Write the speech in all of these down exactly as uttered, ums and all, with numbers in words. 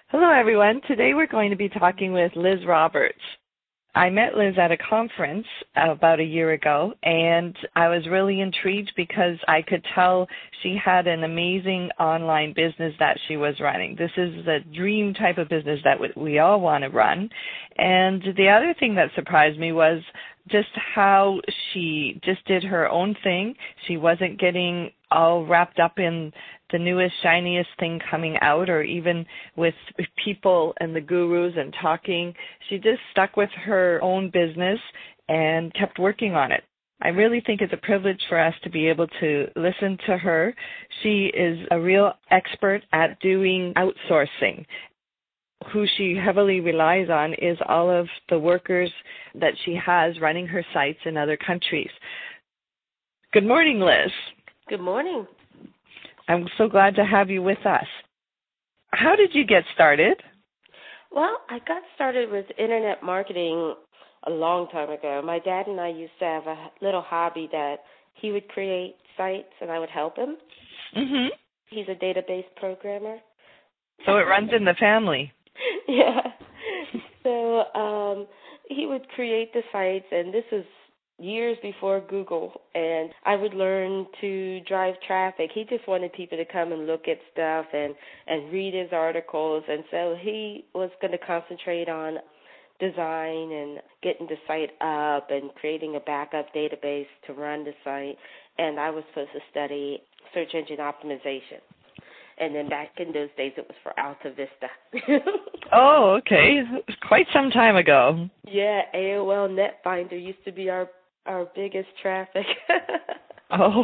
Hello, everyone. Today we're going to be talking with Liz Roberts. I met Liz at a conference about a year ago, and I was really intrigued because I could tell she had an amazing online business that she was running. This is the dream type of business that we all want to run. And the other thing that surprised me was just how she just did her own thing. She wasn't getting all wrapped up in the newest, shiniest thing coming out, or even with people and the gurus and talking. She just stuck with her own business and kept working on it. I really think it's a privilege for us to be able to listen to her. She is a real expert at doing outsourcing. Who she heavily relies on is all of the workers that she has running her sites in other countries. Good morning, Liz. Good morning. I'm so glad to have you with us. How did you get started? Well, I got started with internet marketing a long time ago. My dad and I used to have a little hobby that he would create sites and I would help him. Mm-hmm. He's a database programmer. So it runs in the family. Yeah. So um, he would create the sites, and this was years before Google, and I would learn to drive traffic. He just wanted people to come and look at stuff and, and read his articles, and so he was going to concentrate on design and getting the site up and creating a backup database to run the site, and I was supposed to study search engine optimization. And then back in those days, it was for Alta Vista. Oh, okay. Quite some time ago. Yeah, A O L Netfinder used to be our our biggest traffic. Oh.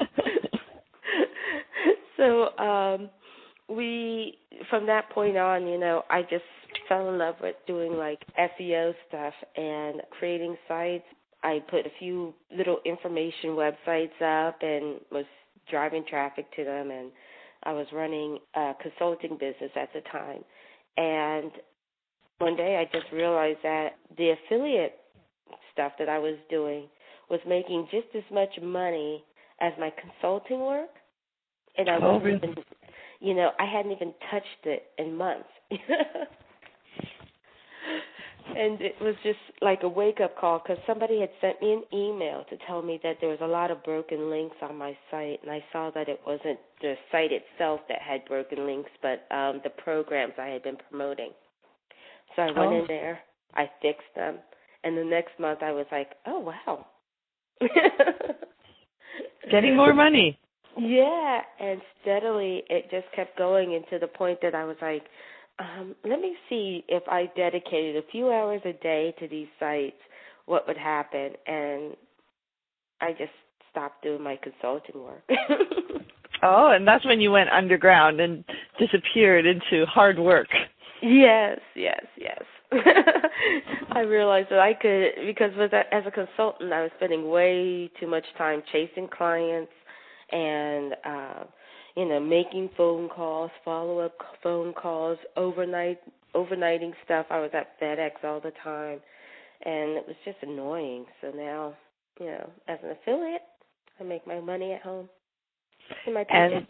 So um, we, from that point on, you know, I just fell in love with doing like S E O stuff and creating sites. I put a few little information websites up and was driving traffic to them, and I was running a consulting business at the time. And one day I just realized that the affiliate stuff that I was doing was making just as much money as my consulting work. And I oh, wasn't really? even, you know, I hadn't even touched it in months. And it was just like a wake-up call because somebody had sent me an email to tell me that there was a lot of broken links on my site, and I saw that it wasn't the site itself that had broken links, but um, the programs I had been promoting. So I went oh. in there, I fixed them, and the next month I was like, oh, wow. Getting more money. Yeah, and steadily it just kept going, and to the point that I was like, Um, let me see if I dedicated a few hours a day to these sites, what would happen. And I just stopped doing my consulting work. Oh, and that's when you went underground and disappeared into hard work. Yes, yes, yes. I realized that I could, because with a, as a consultant, I was spending way too much time chasing clients and uh you know, making phone calls, follow-up phone calls, overnight, overnighting stuff. I was at FedEx all the time, and it was just annoying. So now, you know, as an affiliate, I make my money at home in my pocket.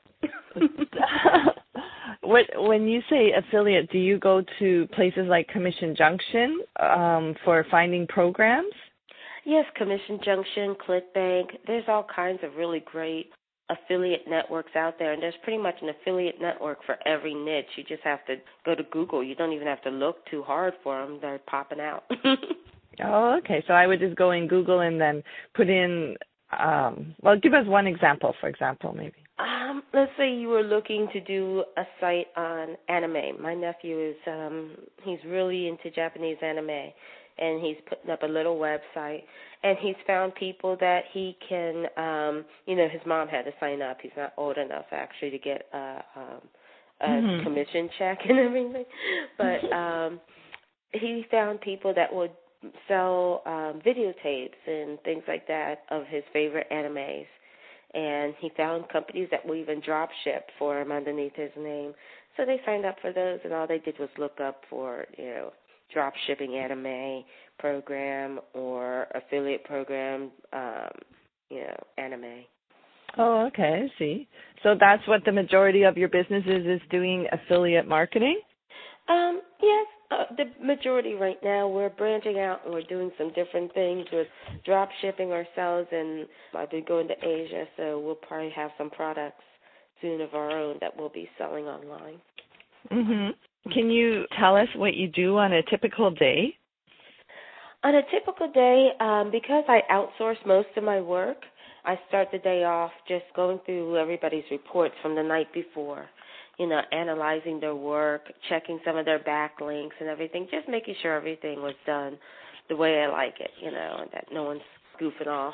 What, when you say affiliate, do you go to places like Commission Junction um, for finding programs? Yes, Commission Junction, ClickBank. There's all kinds of really great affiliate networks out there, and there's pretty much an affiliate network for every niche. You just have to go to Google. You don't even have to look too hard for them. They're popping out. Oh, okay. So I would just go in Google and then put in, um, well, give us one example, for example, maybe. Um, let's say you were looking to do a site on anime. My nephew is, um, he's really into Japanese anime, and he's putting up a little website, and he's found people that he can, um, you know, his mom had to sign up. He's not old enough, actually, to get a, um, a mm-hmm. commission check and everything. But um, he found people that would sell um, videotapes and things like that of his favorite animes. And he found companies that will even drop ship for him underneath his name. So they signed up for those, and all they did was look up for, you know, drop shipping anime program or affiliate program, um, you know, anime. Oh, okay, I see. So that's what the majority of your business is, is doing affiliate marketing? Um, yes, uh, the majority right now. We're branching out and we're doing some different things with drop shipping ourselves, and I've been going to Asia, so we'll probably have some products soon of our own that we'll be selling online. Mhm. Can you tell us what you do on a typical day? On a typical day, um, because I outsource most of my work, I start the day off just going through everybody's reports from the night before, you know, analyzing their work, checking some of their backlinks and everything, just making sure everything was done the way I like it, you know, and that no one's goofing off.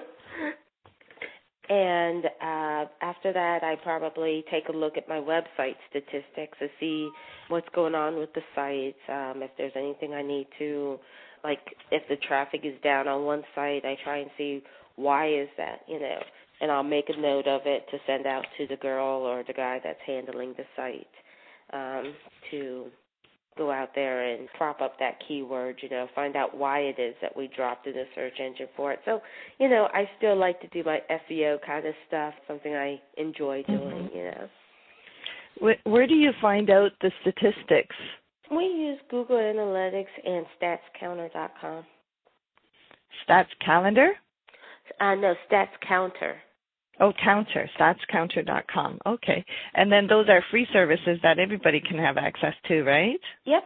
And uh, after that, I probably take a look at my website statistics to see what's going on with the sites, um, if there's anything I need to, like if the traffic is down on one site, I try and see why is that, you know, and I'll make a note of it to send out to the girl or the guy that's handling the site um, to go out there and prop up that keyword, you know, find out why it is that we dropped in the search engine for it. So, you know, I still like to do my S E O kind of stuff, something I enjoy doing, mm-hmm. you know. Where, where do you find out the statistics? We use Google Analytics and stats counter dot com. Stats Calendar? Uh, no, Stats Counter. Oh, Counter, stats counter dot com. Okay. And then those are free services that everybody can have access to, right? Yep.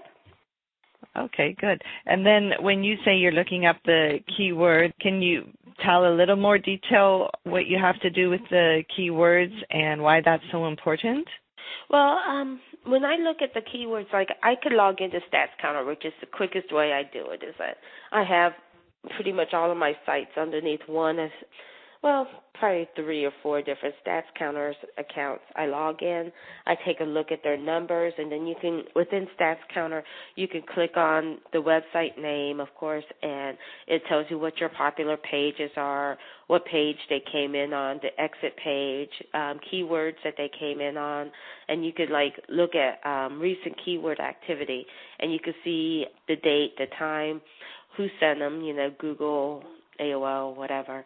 Okay, good. And then when you say you're looking up the keyword, can you tell a little more detail what you have to do with the keywords and why that's so important? Well, um, when I look at the keywords, like I could log into Stats Counter, which is the quickest way I do it, is that I have pretty much all of my sites underneath one as well, probably three or four different Stats Counters accounts. I log in, I take a look at their numbers, and then you can, within Stats Counter, you can click on the website name, of course, and it tells you what your popular pages are, what page they came in on, the exit page, um, keywords that they came in on, and you could, like, look at um, recent keyword activity, and you can see the date, the time, who sent them, you know, Google, A O L, whatever,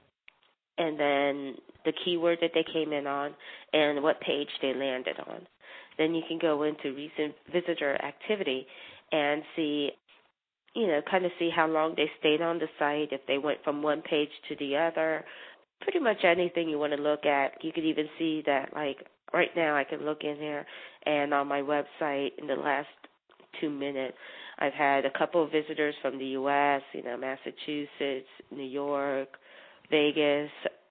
and then the keyword that they came in on and what page they landed on. Then you can go into recent visitor activity and see, you know, kind of see how long they stayed on the site, if they went from one page to the other, pretty much anything you want to look at. You could even see that, like, right now I can look in here, and on my website in the last two minutes, I've had a couple of visitors from the U S, you know, Massachusetts, New York, Vegas,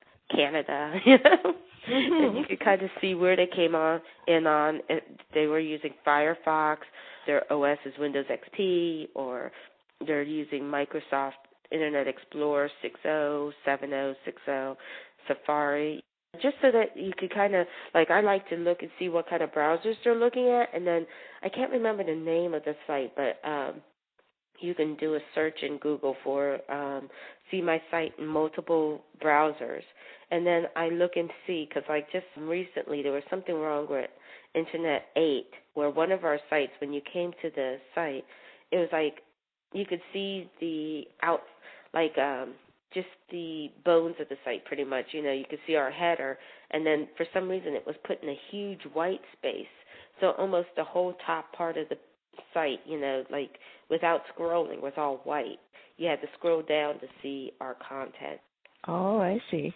Canada, you know, mm-hmm. and you could kind of see where they came on in on. They were using Firefox, their O S is Windows X P, or they're using Microsoft Internet Explorer six point oh, seven point oh, six point oh, Safari, just so that you could kind of, like, I like to look and see what kind of browsers they're looking at, and then I can't remember the name of the site, but um, you can do a search in Google for um, see my site in multiple browsers. And then I look and see, because like just recently there was something wrong with Internet eight, where one of our sites, when you came to the site, it was like you could see the out, like um, just the bones of the site pretty much. You know, you could see our header, and then for some reason it was put in a huge white space. So almost the whole top part of the site, you know, like without scrolling, was all white. You had to scroll down to see our content. Oh, I see.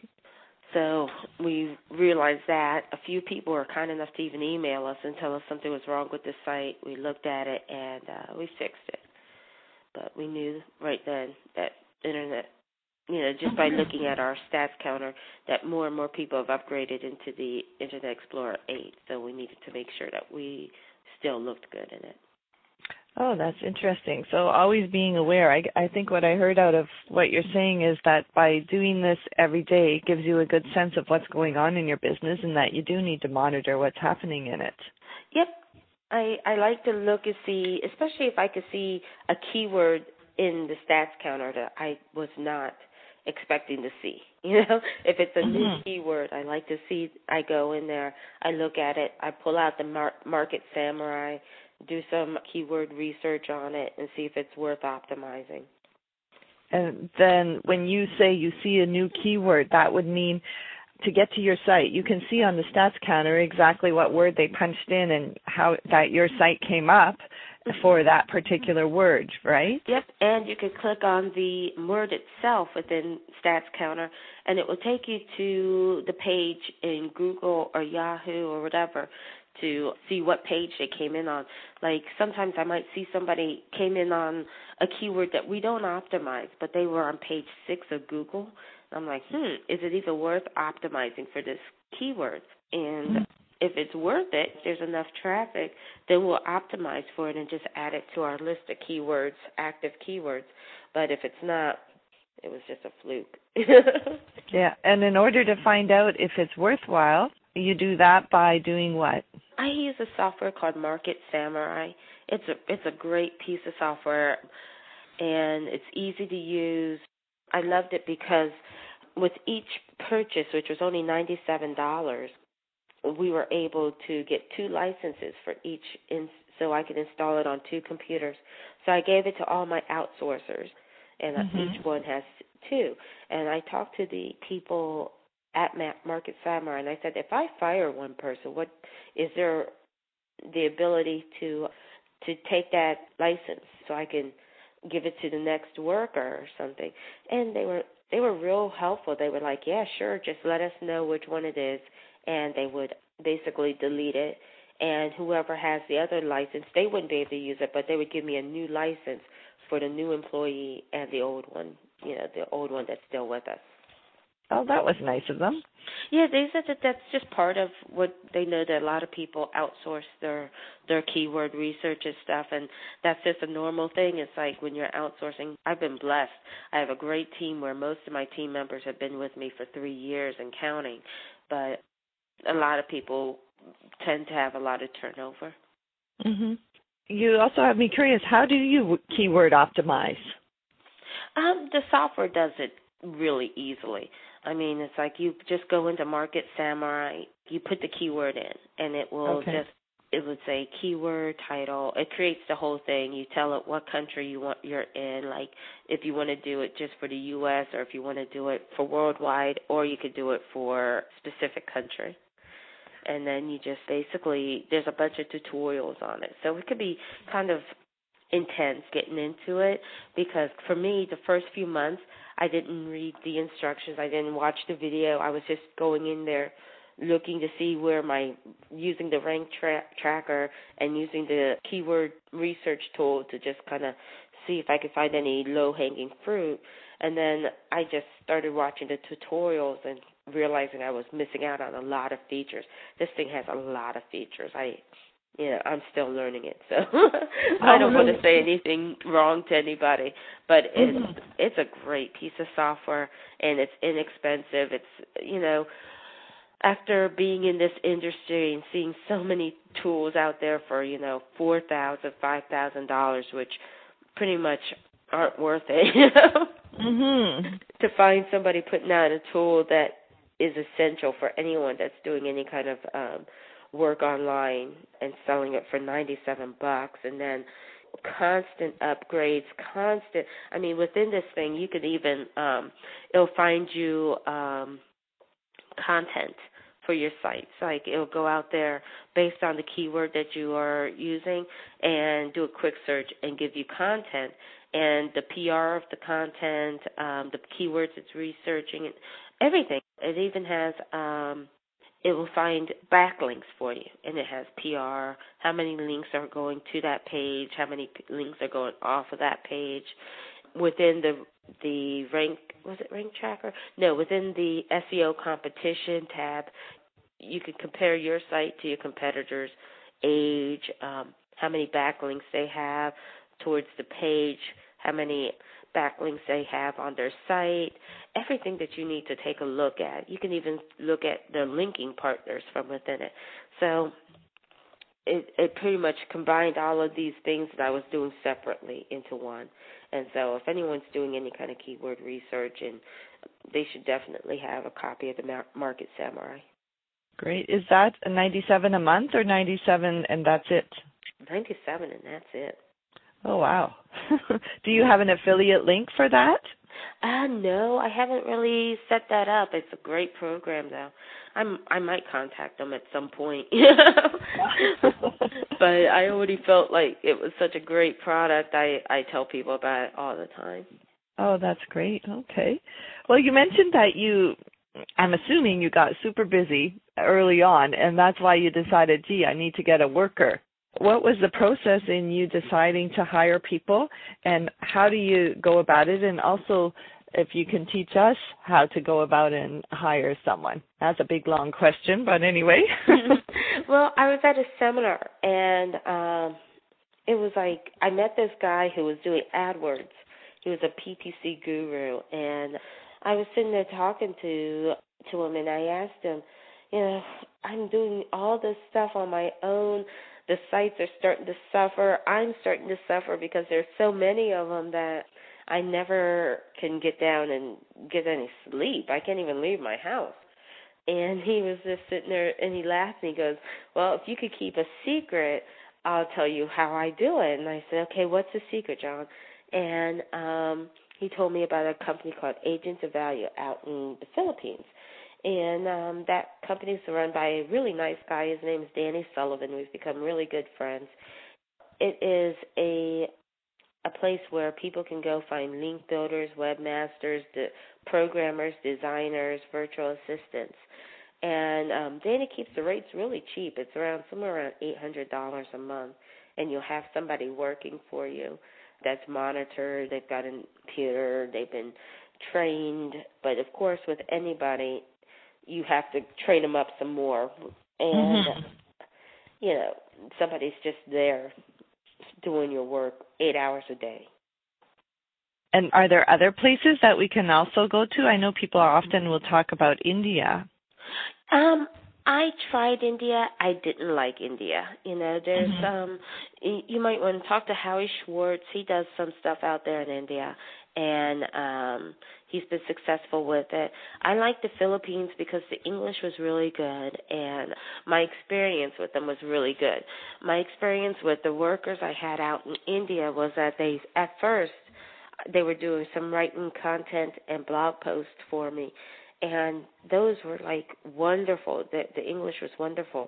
So we realized that. A few people were kind enough to even email us and tell us something was wrong with the site. We looked at it and uh, we fixed it. But we knew right then that Internet, you know, just by looking at our stats counter, that more and more people have upgraded into the Internet Explorer eight. So we needed to make sure that we still looked good in it. Oh, that's interesting. So always being aware. I, I think what I heard out of what you're saying is that by doing this every day, it gives you a good sense of what's going on in your business and that you do need to monitor what's happening in it. Yep. I, I like to look and see, especially if I could see a keyword in the stats counter that I was not expecting to see. You know, if it's a mm-hmm. new keyword, I like to see, I go in there, I look at it, I pull out the Mar- Market Samurai, do some keyword research on it and see if it's worth optimizing. And then when you say you see a new keyword, that would mean to get to your site, you can see on the stats counter exactly what word they punched in and how that your site came up for that particular word, right? Yep, and you can click on the word itself within Stats Counter, and it will take you to the page in Google or Yahoo or whatever to see what page they came in on. Like sometimes I might see somebody came in on a keyword that we don't optimize, but they were on page six of Google. I'm like, hmm, is it even worth optimizing for this keyword? And if it's worth it, if there's enough traffic, then we'll optimize for it and just add it to our list of keywords, active keywords. But if it's not, it was just a fluke. Yeah, and in order to find out if it's worthwhile, you do that by doing what? I use a software called Market Samurai. It's a it's a great piece of software, and it's easy to use. I loved it because with each purchase, which was only ninety-seven dollars, we were able to get two licenses for each, in, so I could install it on two computers. So I gave it to all my outsourcers, and mm-hmm. each one has two. And I talked to the people at Market Samurai, and I said, if I fire one person, what is there the ability to to take that license so I can give it to the next worker or something? And they were they were real helpful. They were like, yeah, sure, just let us know which one it is, and they would basically delete it. And whoever has the other license, they wouldn't be able to use it, but they would give me a new license for the new employee and the old one, you know, the old one that's still with us. Oh, that was nice of them. Yeah, they said that that's just part of what they know, that a lot of people outsource their their keyword research and stuff, and that's just a normal thing. It's like when you're outsourcing, I've been blessed. I have a great team where most of my team members have been with me for three years and counting, but a lot of people tend to have a lot of turnover. Mm-hmm. You also have me curious, how do you keyword optimize? Um, the software does it really easily. I mean, it's like you just go into Market Samurai, you put the keyword in, and it will okay. just, it would say keyword, title. It creates the whole thing. You tell it what country you want you're in, like if you want to do it just for the U S or if you want to do it for worldwide, or you could do it for specific country. And then you just basically, there's a bunch of tutorials on it. So it could be kind of intense getting into it, because for me, the first few months, I didn't read the instructions. I didn't watch the video. I was just going in there looking to see where my, using the rank tra- tracker and using the keyword research tool to just kind of see if I could find any low-hanging fruit. And then I just started watching the tutorials and realizing I was missing out on a lot of features. This thing has a lot of features. I You know, I'm still learning it, so I don't want to say anything wrong to anybody. But it's mm-hmm. it's a great piece of software, and it's inexpensive. It's, you know, after being in this industry and seeing so many tools out there for, you know, four thousand dollars, five thousand dollars, which pretty much aren't worth it, you know, mm-hmm. to find somebody putting out a tool that is essential for anyone that's doing any kind of um, work online and selling it for ninety-seven bucks, and then constant upgrades, constant. I mean, within this thing, you could even um, it'll find you um, content for your sites. Like it'll go out there based on the keyword that you are using and do a quick search and give you content and the P R of the content, um, the keywords it's researching, and everything. It even has. Um, It will find backlinks for you, and it has P R, how many links are going to that page, how many links are going off of that page. Within the the rank, was it rank tracker? No, within the S E O competition tab, you can compare your site to your competitors' age, um, how many backlinks they have towards the page, how many backlinks they have on their site, everything that you need to take a look at. You can even look at the linking partners from within it. So it, it pretty much combined all of these things that I was doing separately into one. And so if anyone's doing any kind of keyword research, and they should definitely have a copy of the Market Samurai. Great. Is that a ninety-seven a month or ninety-seven and that's it? ninety-seven and that's it. Oh, wow. Do you have an affiliate link for that? Uh, no, I haven't really set that up. It's a great program, though. I'm I might contact them at some point. But I already felt like it was such a great product. I I tell people about it all the time. Oh, that's great. Okay. Well, you mentioned that you, I'm assuming you got super busy early on, and that's why you decided, gee, I need to get a worker. What was the process in you deciding to hire people, and how do you go about it? And also, if you can teach us how to go about and hire someone. That's a big, long question, but anyway. Well, I was at a seminar, and um, it was like I met this guy who was doing AdWords. He was a P P C guru, and I was sitting there talking to to him, and I asked him, you know, I'm doing all this stuff on my own. The sites are starting to suffer. I'm starting to suffer because there's so many of them that I never can get down and get any sleep. I can't even leave my house. And he was just sitting there, and he laughed, and he goes, well, if you could keep a secret, I'll tell you how I do it. And I said, okay, what's the secret, John? And um, he told me about a company called Agents of Value out in the Philippines. And um, that company is run by a really nice guy. His name is Danny Sullivan. We've become really good friends. It is a a place where people can go find link builders, webmasters, the programmers, designers, virtual assistants. And um, Danny keeps the rates really cheap. It's around somewhere around eight hundred dollars a month, and you'll have somebody working for you that's monitored. They've got a computer. They've been trained. But, of course, with anybody, you have to train them up some more. And, mm-hmm. you know, somebody's just there doing your work eight hours a day. And are there other places that we can also go to? I know people often will talk about India. Um, I tried India. I didn't like India. You know, there's mm-hmm. um, you might want to talk to Howie Schwartz. He does some stuff out there in India, and um, he's been successful with it. I like the Philippines because the English was really good, and my experience with them was really good. My experience with the workers I had out in India was that they, at first, they were doing some writing content and blog posts for me, and those were, like, wonderful. The, the English was wonderful.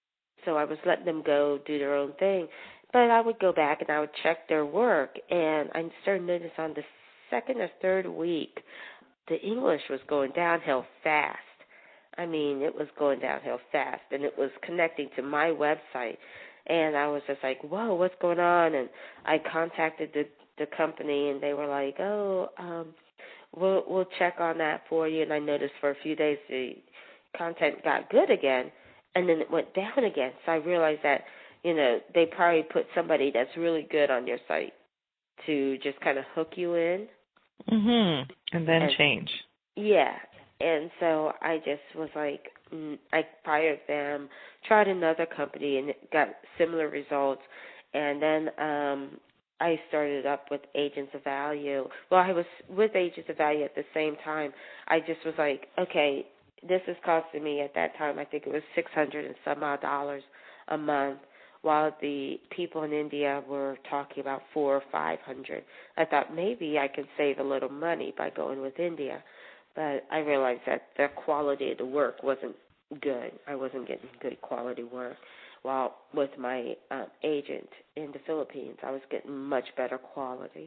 So I was letting them go do their own thing. But I would go back and I would check their work, and I started to notice on the second or third week, the English was going downhill fast. I mean, it was going downhill fast, and it was connecting to my website. And I was just like, whoa, what's going on? And I contacted the, the company, and they were like, oh, um, we'll, we'll check on that for you. And I noticed for a few days the content got good again, and then it went down again. So I realized that, you know, they probably put somebody that's really good on your site to just kind of hook you in. Mhm. And then and, change. Yeah. And so I just was like, mm, I fired them, tried another company, and got similar results. And then um, I started up with Agents of Value. Well, I was with Agents of Value at the same time. I just was like, okay, this is costing me at that time, I think it was six hundred and some odd dollars a month, while the people in India were talking about four or five hundred. I thought maybe I could save a little money by going with India, but I realized that the quality of the work wasn't good. I wasn't getting good quality work. While with my um, agent in the Philippines, I was getting much better quality.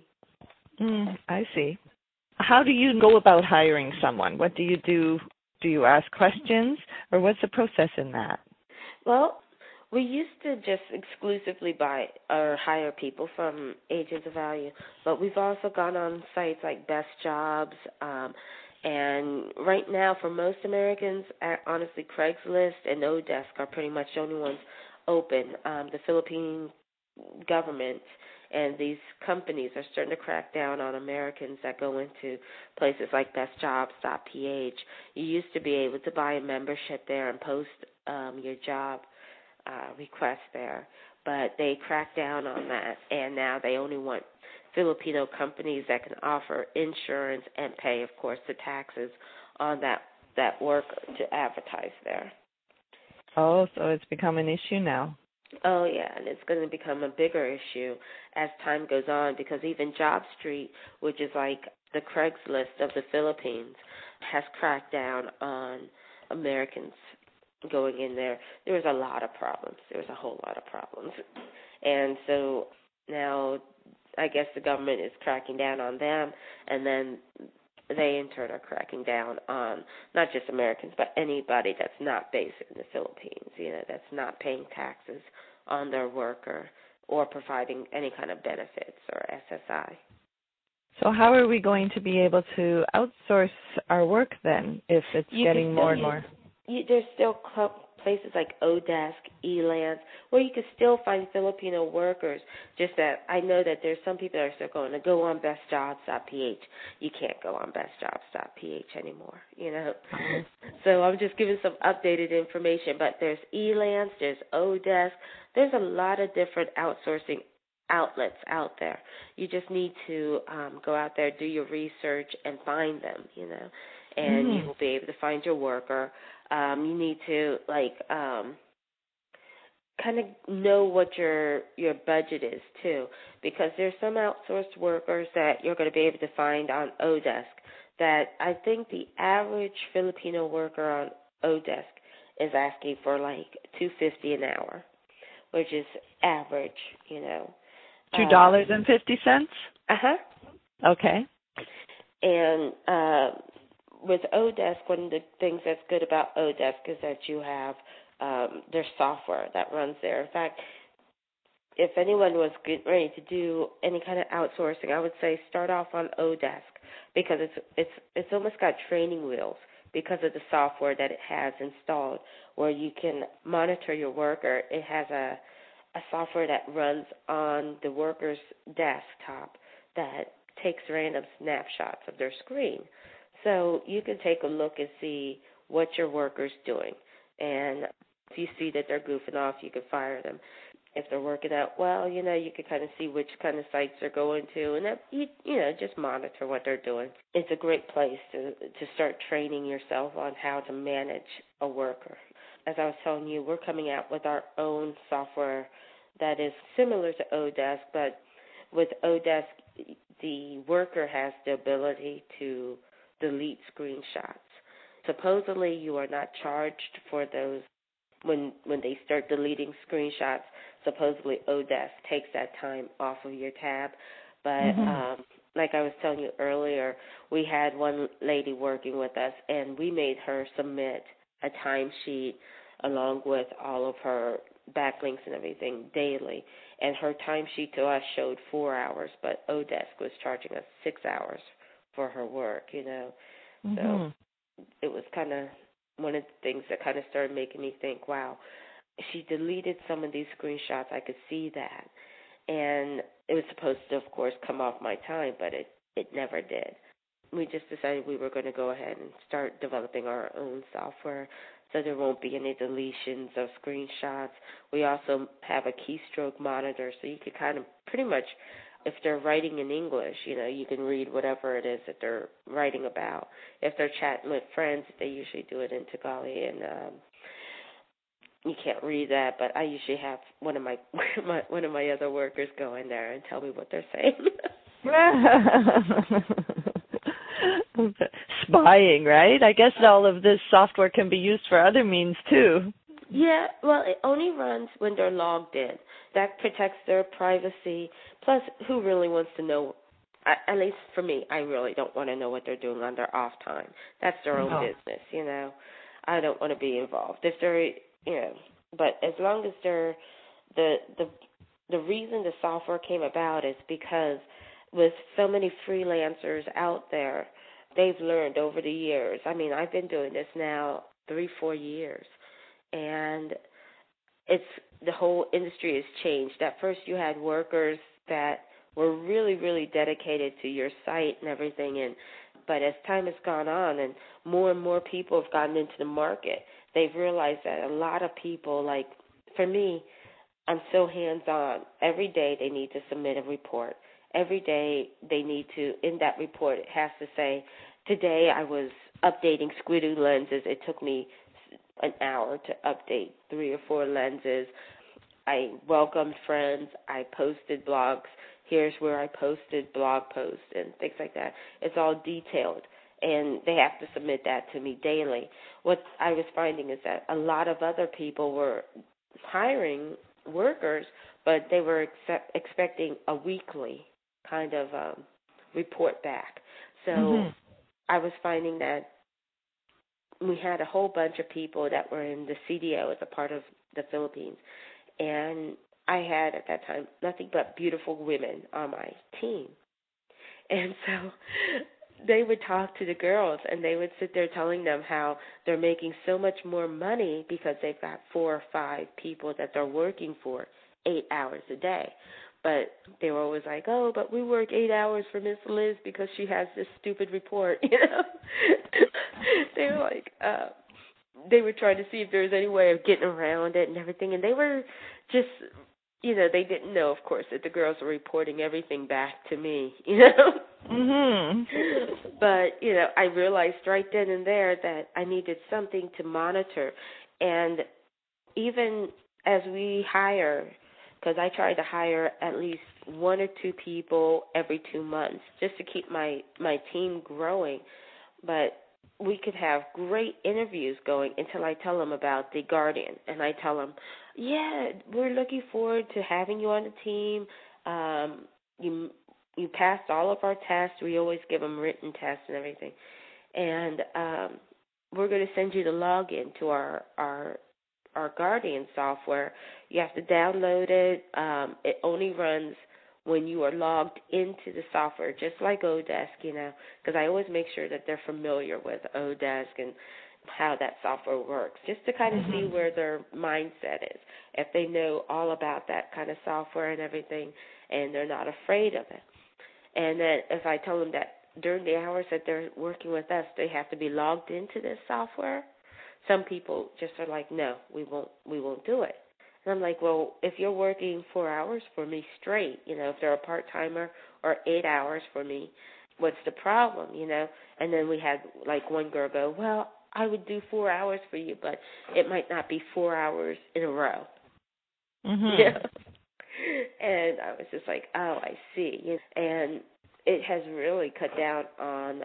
Mm, I see. How do you go about hiring someone? What do you do? Do you ask questions, or what's the process in that? Well, we used to just exclusively buy or hire people from Agents of Value, but we've also gone on sites like Best Jobs, um, and right now for most Americans, honestly, Craigslist and Odesk are pretty much the only ones open. Um, the Philippine government and these companies are starting to crack down on Americans that go into places like best jobs dot p h. You used to be able to buy a membership there and post um, your job uh, request there, but they cracked down on that, and now they only want Filipino companies that can offer insurance and pay, of course, the taxes on that, that work to advertise there. Oh, so it's become an issue now. Oh, yeah, and it's going to become a bigger issue as time goes on because even JobStreet, which is like the Craigslist of the Philippines, has cracked down on Americans going in there. There was a lot of problems. There was a whole lot of problems. And so now I guess the government is cracking down on them, and then they in turn are cracking down on not just Americans, but anybody that's not based in the Philippines, you know, that's not paying taxes on their worker or providing any kind of benefits or S S I. So how are we going to be able to outsource our work then if it's You getting more and use, more? You, there's still cl- places like Odesk, Elance, where you can still find Filipino workers. Just that I know that there's some people that are still going to go on best jobs dot p h. You can't go on best jobs dot p h anymore, you know. So I'm just giving some updated information. But there's Elance, there's Odesk. There's a lot of different outsourcing outlets out there. You just need to um, go out there, do your research, and find them, you know, and mm. you will be able to find your worker. Um, you need to, like, um, kind of know what your your budget is, too, because there's some outsourced workers that you're going to be able to find on Odesk that I think the average Filipino worker on Odesk is asking for, like, two dollars and fifty cents an hour, which is average, you know. two dollars and fifty cents? Uh huh. Okay. And uh, with Odesk, one of the things that's good about Odesk is that you have um, their software that runs there. In fact, if anyone was getting ready to do any kind of outsourcing, I would say start off on Odesk because it's it's it's almost got training wheels because of the software that it has installed, where you can monitor your worker. It has a a software that runs on the worker's desktop that takes random snapshots of their screen. So you can take a look and see what your worker's doing. And if you see that they're goofing off, you can fire them. If they're working out well, you know, you can kind of see which kind of sites they're going to, and that, you, you know, just monitor what they're doing. It's a great place to to start training yourself on how to manage a worker. As I was telling you, we're coming out with our own software that is similar to Odesk, but with Odesk, the worker has the ability to delete screenshots. Supposedly, you are not charged for those when when they start deleting screenshots. Supposedly, Odesk takes that time off of your tab. But mm-hmm. um, like I was telling you earlier, we had one lady working with us, and we made her submit a timesheet along with all of her backlinks and everything daily. And her timesheet to us showed four hours, but Odesk was charging us six hours for her work, you know. Mm-hmm. So it was kind of one of the things that kind of started making me think, wow, she deleted some of these screenshots. I could see that. And it was supposed to, of course, come off my time, but it, it never did. We just decided we were going to go ahead and start developing our own software so there won't be any deletions of screenshots. We also have a keystroke monitor, so you can kind of pretty much, if they're writing in English, you know, you can read whatever it is that they're writing about. If they're chatting with friends, they usually do it in Tagalog, and um, you can't read that, but I usually have one of my, my one of my other workers go in there and tell me what they're saying. Spying, right? I guess all of this software can be used for other means, too. Yeah, well, it only runs when they're logged in. That protects their privacy. Plus, who really wants to know, at least for me, I really don't want to know what they're doing on their off time. That's their own no. business, you know. I don't want to be involved. If they're, you know, but as long as they're, the, the, the reason the software came about is because with so many freelancers out there, they've learned over the years. I mean, I've been doing this now three, four years, and it's the whole industry has changed. At first, you had workers that were really, really dedicated to your site and everything, and but as time has gone on and more and more people have gotten into the market, they've realized that a lot of people, like for me, I'm so hands-on. Every day they need to submit a report. Every day they need to, in that report, it has to say, today I was updating Squidoo lenses. It took me an hour to update three or four lenses. I welcomed friends. I posted blogs. Here's where I posted blog posts and things like that. It's all detailed, and they have to submit that to me daily. What I was finding is that a lot of other people were hiring workers, but they were accept, expecting a weekly kind of um, report back. So mm-hmm. I was finding that we had a whole bunch of people that were in the C D O as a part of the Philippines, and I had at that time nothing but beautiful women on my team. And so they would talk to the girls, and they would sit there telling them how they're making so much more money because they've got four or five people that they're working for eight hours a day. But they were always like, oh, but we work eight hours for Miss Liz because she has this stupid report, you know. They were like, uh, they were trying to see if there was any way of getting around it and everything. And they were just, you know, they didn't know, of course, that the girls were reporting everything back to me, you know. Mm-hmm. But, you know, I realized right then and there that I needed something to monitor. And even as we hire, because I try to hire at least one or two people every two months just to keep my, my team growing. But we could have great interviews going until I tell them about the Guardian. And I tell them, yeah, we're looking forward to having you on the team. Um, you you passed all of our tests. We always give them written tests and everything. And um, we're going to send you the login to our, our our Guardian software. You have to download it. Um, it only runs when you are logged into the software, just like Odesk, you know, because I always make sure that they're familiar with Odesk and how that software works, just to kind of mm-hmm. see where their mindset is. If they know all about that kind of software and everything, and they're not afraid of it. And then if I tell them that during the hours that they're working with us, they have to be logged into this software, some people just are like, no, we won't, we won't do it. And I'm like, well, if you're working four hours for me straight, you know, if they're a part-timer, or eight hours for me, what's the problem, you know? And then we had, like, one girl go, well, I would do four hours for you, but it might not be four hours in a row. Mm-hmm. You know? And I was just like, oh, I see. And it has really cut down on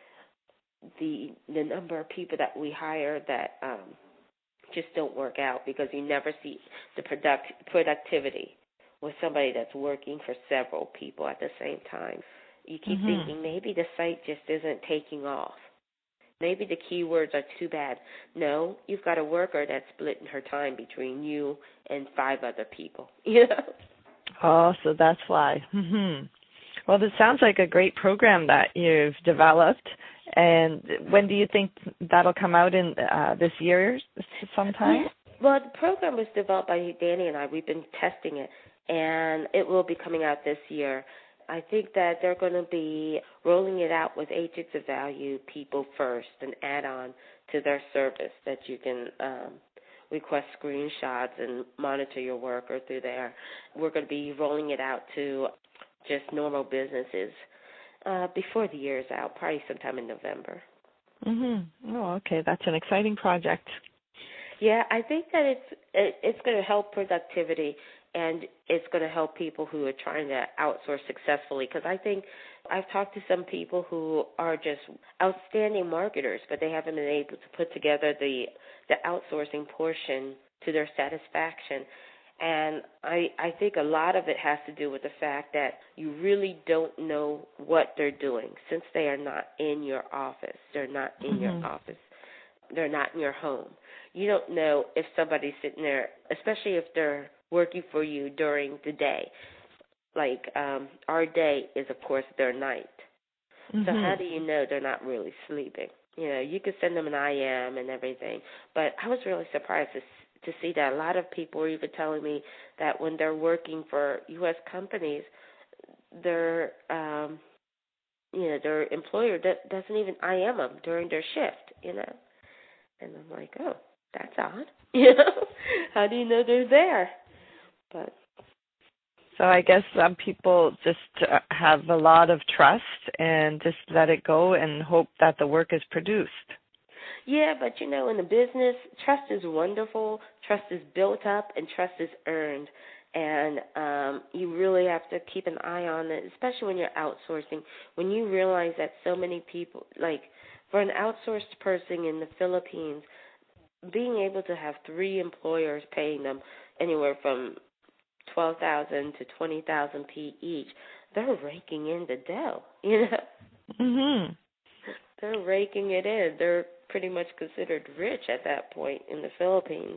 the the number of people that we hire that um, just don't work out, because you never see the product productivity with somebody that's working for several people at the same time. You keep mm-hmm. thinking maybe the site just isn't taking off. Maybe the keywords are too bad. No, you've got a worker that's splitting her time between you and five other people. You know? Oh, so that's why. Mm-hmm. Well, this sounds like a great program that you've developed. And when do you think that'll come out in uh, this year sometime? Well, the program was developed by Danny and I. We've been testing it, and it will be coming out this year. I think that they're going to be rolling it out with agents of value people first, an add-on to their service that you can um, request screenshots and monitor your worker through there. We're going to be rolling it out to just normal businesses uh, before the year is out, probably sometime in November. Mm-hmm. Oh, okay. That's an exciting project. Yeah, I think that it's it, it's going to help productivity, and it's going to help people who are trying to outsource successfully, because I think I've talked to some people who are just outstanding marketers, but they haven't been able to put together the the outsourcing portion to their satisfaction. And I, I think a lot of it has to do with the fact that you really don't know what they're doing, since they are not in your office. They're not in mm-hmm. your office. They're not in your home. You don't know if somebody's sitting there, especially if they're working for you during the day. Like um, our day is, of course, their night. Mm-hmm. So how do you know they're not really sleeping? You know, you could send them an I M and everything. But I was really surprised to to see that a lot of people were even telling me that when they're working for U S companies, their um, you know, their employer doesn't even I M them during their shift, you know. And I'm like, oh, that's odd. You know, how do you know they're there? But so I guess some people just uh, have a lot of trust and just let it go and hope that the work is produced. Yeah, but you know, in the business, trust is wonderful. Trust is built up, and trust is earned. And um, you really have to keep an eye on it, especially when you're outsourcing. When you realize that so many people, like for an outsourced person in the Philippines, being able to have three employers paying them anywhere from twelve thousand to twenty thousand p each, they're raking in the dough. You know, Mhm. they're raking it in. They're pretty much considered rich at that point in the Philippines.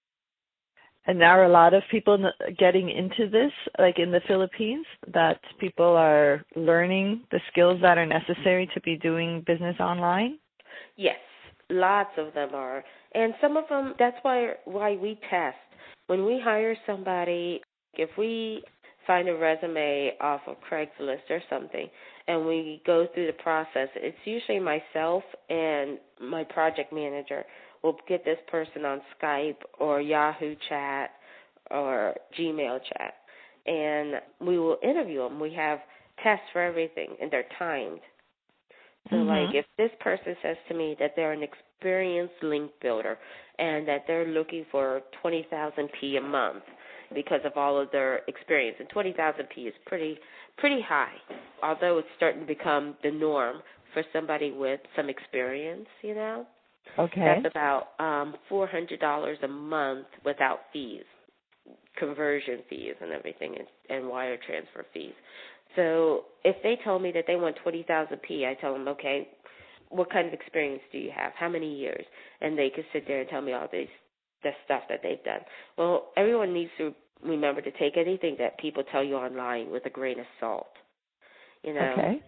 And are a lot of people n- getting into this, like in the Philippines, that people are learning the skills that are necessary to be doing business online? Yes, lots of them are. And some of them, that's why why we test. When we hire somebody, if we find a resume off of Craigslist or something, and we go through the process, it's usually myself and my project manager will get this person on Skype or Yahoo chat or Gmail chat, and we will interview them. We have tests for everything, and they're timed. So, Mhm. like, if this person says to me that they're an experienced link builder and that they're looking for twenty thousand P a month because of all of their experience, and twenty thousand P is pretty pretty high, although it's starting to become the norm for somebody with some experience, you know. Okay. That's about um, four hundred dollars a month without fees, conversion fees and everything, and, and wire transfer fees. So if they told me that they want twenty thousand P, I tell them, okay, what kind of experience do you have? How many years? And they could sit there and tell me all these the stuff that they've done. Well, everyone needs to remember to take anything that people tell you online with a grain of salt. You know. Okay.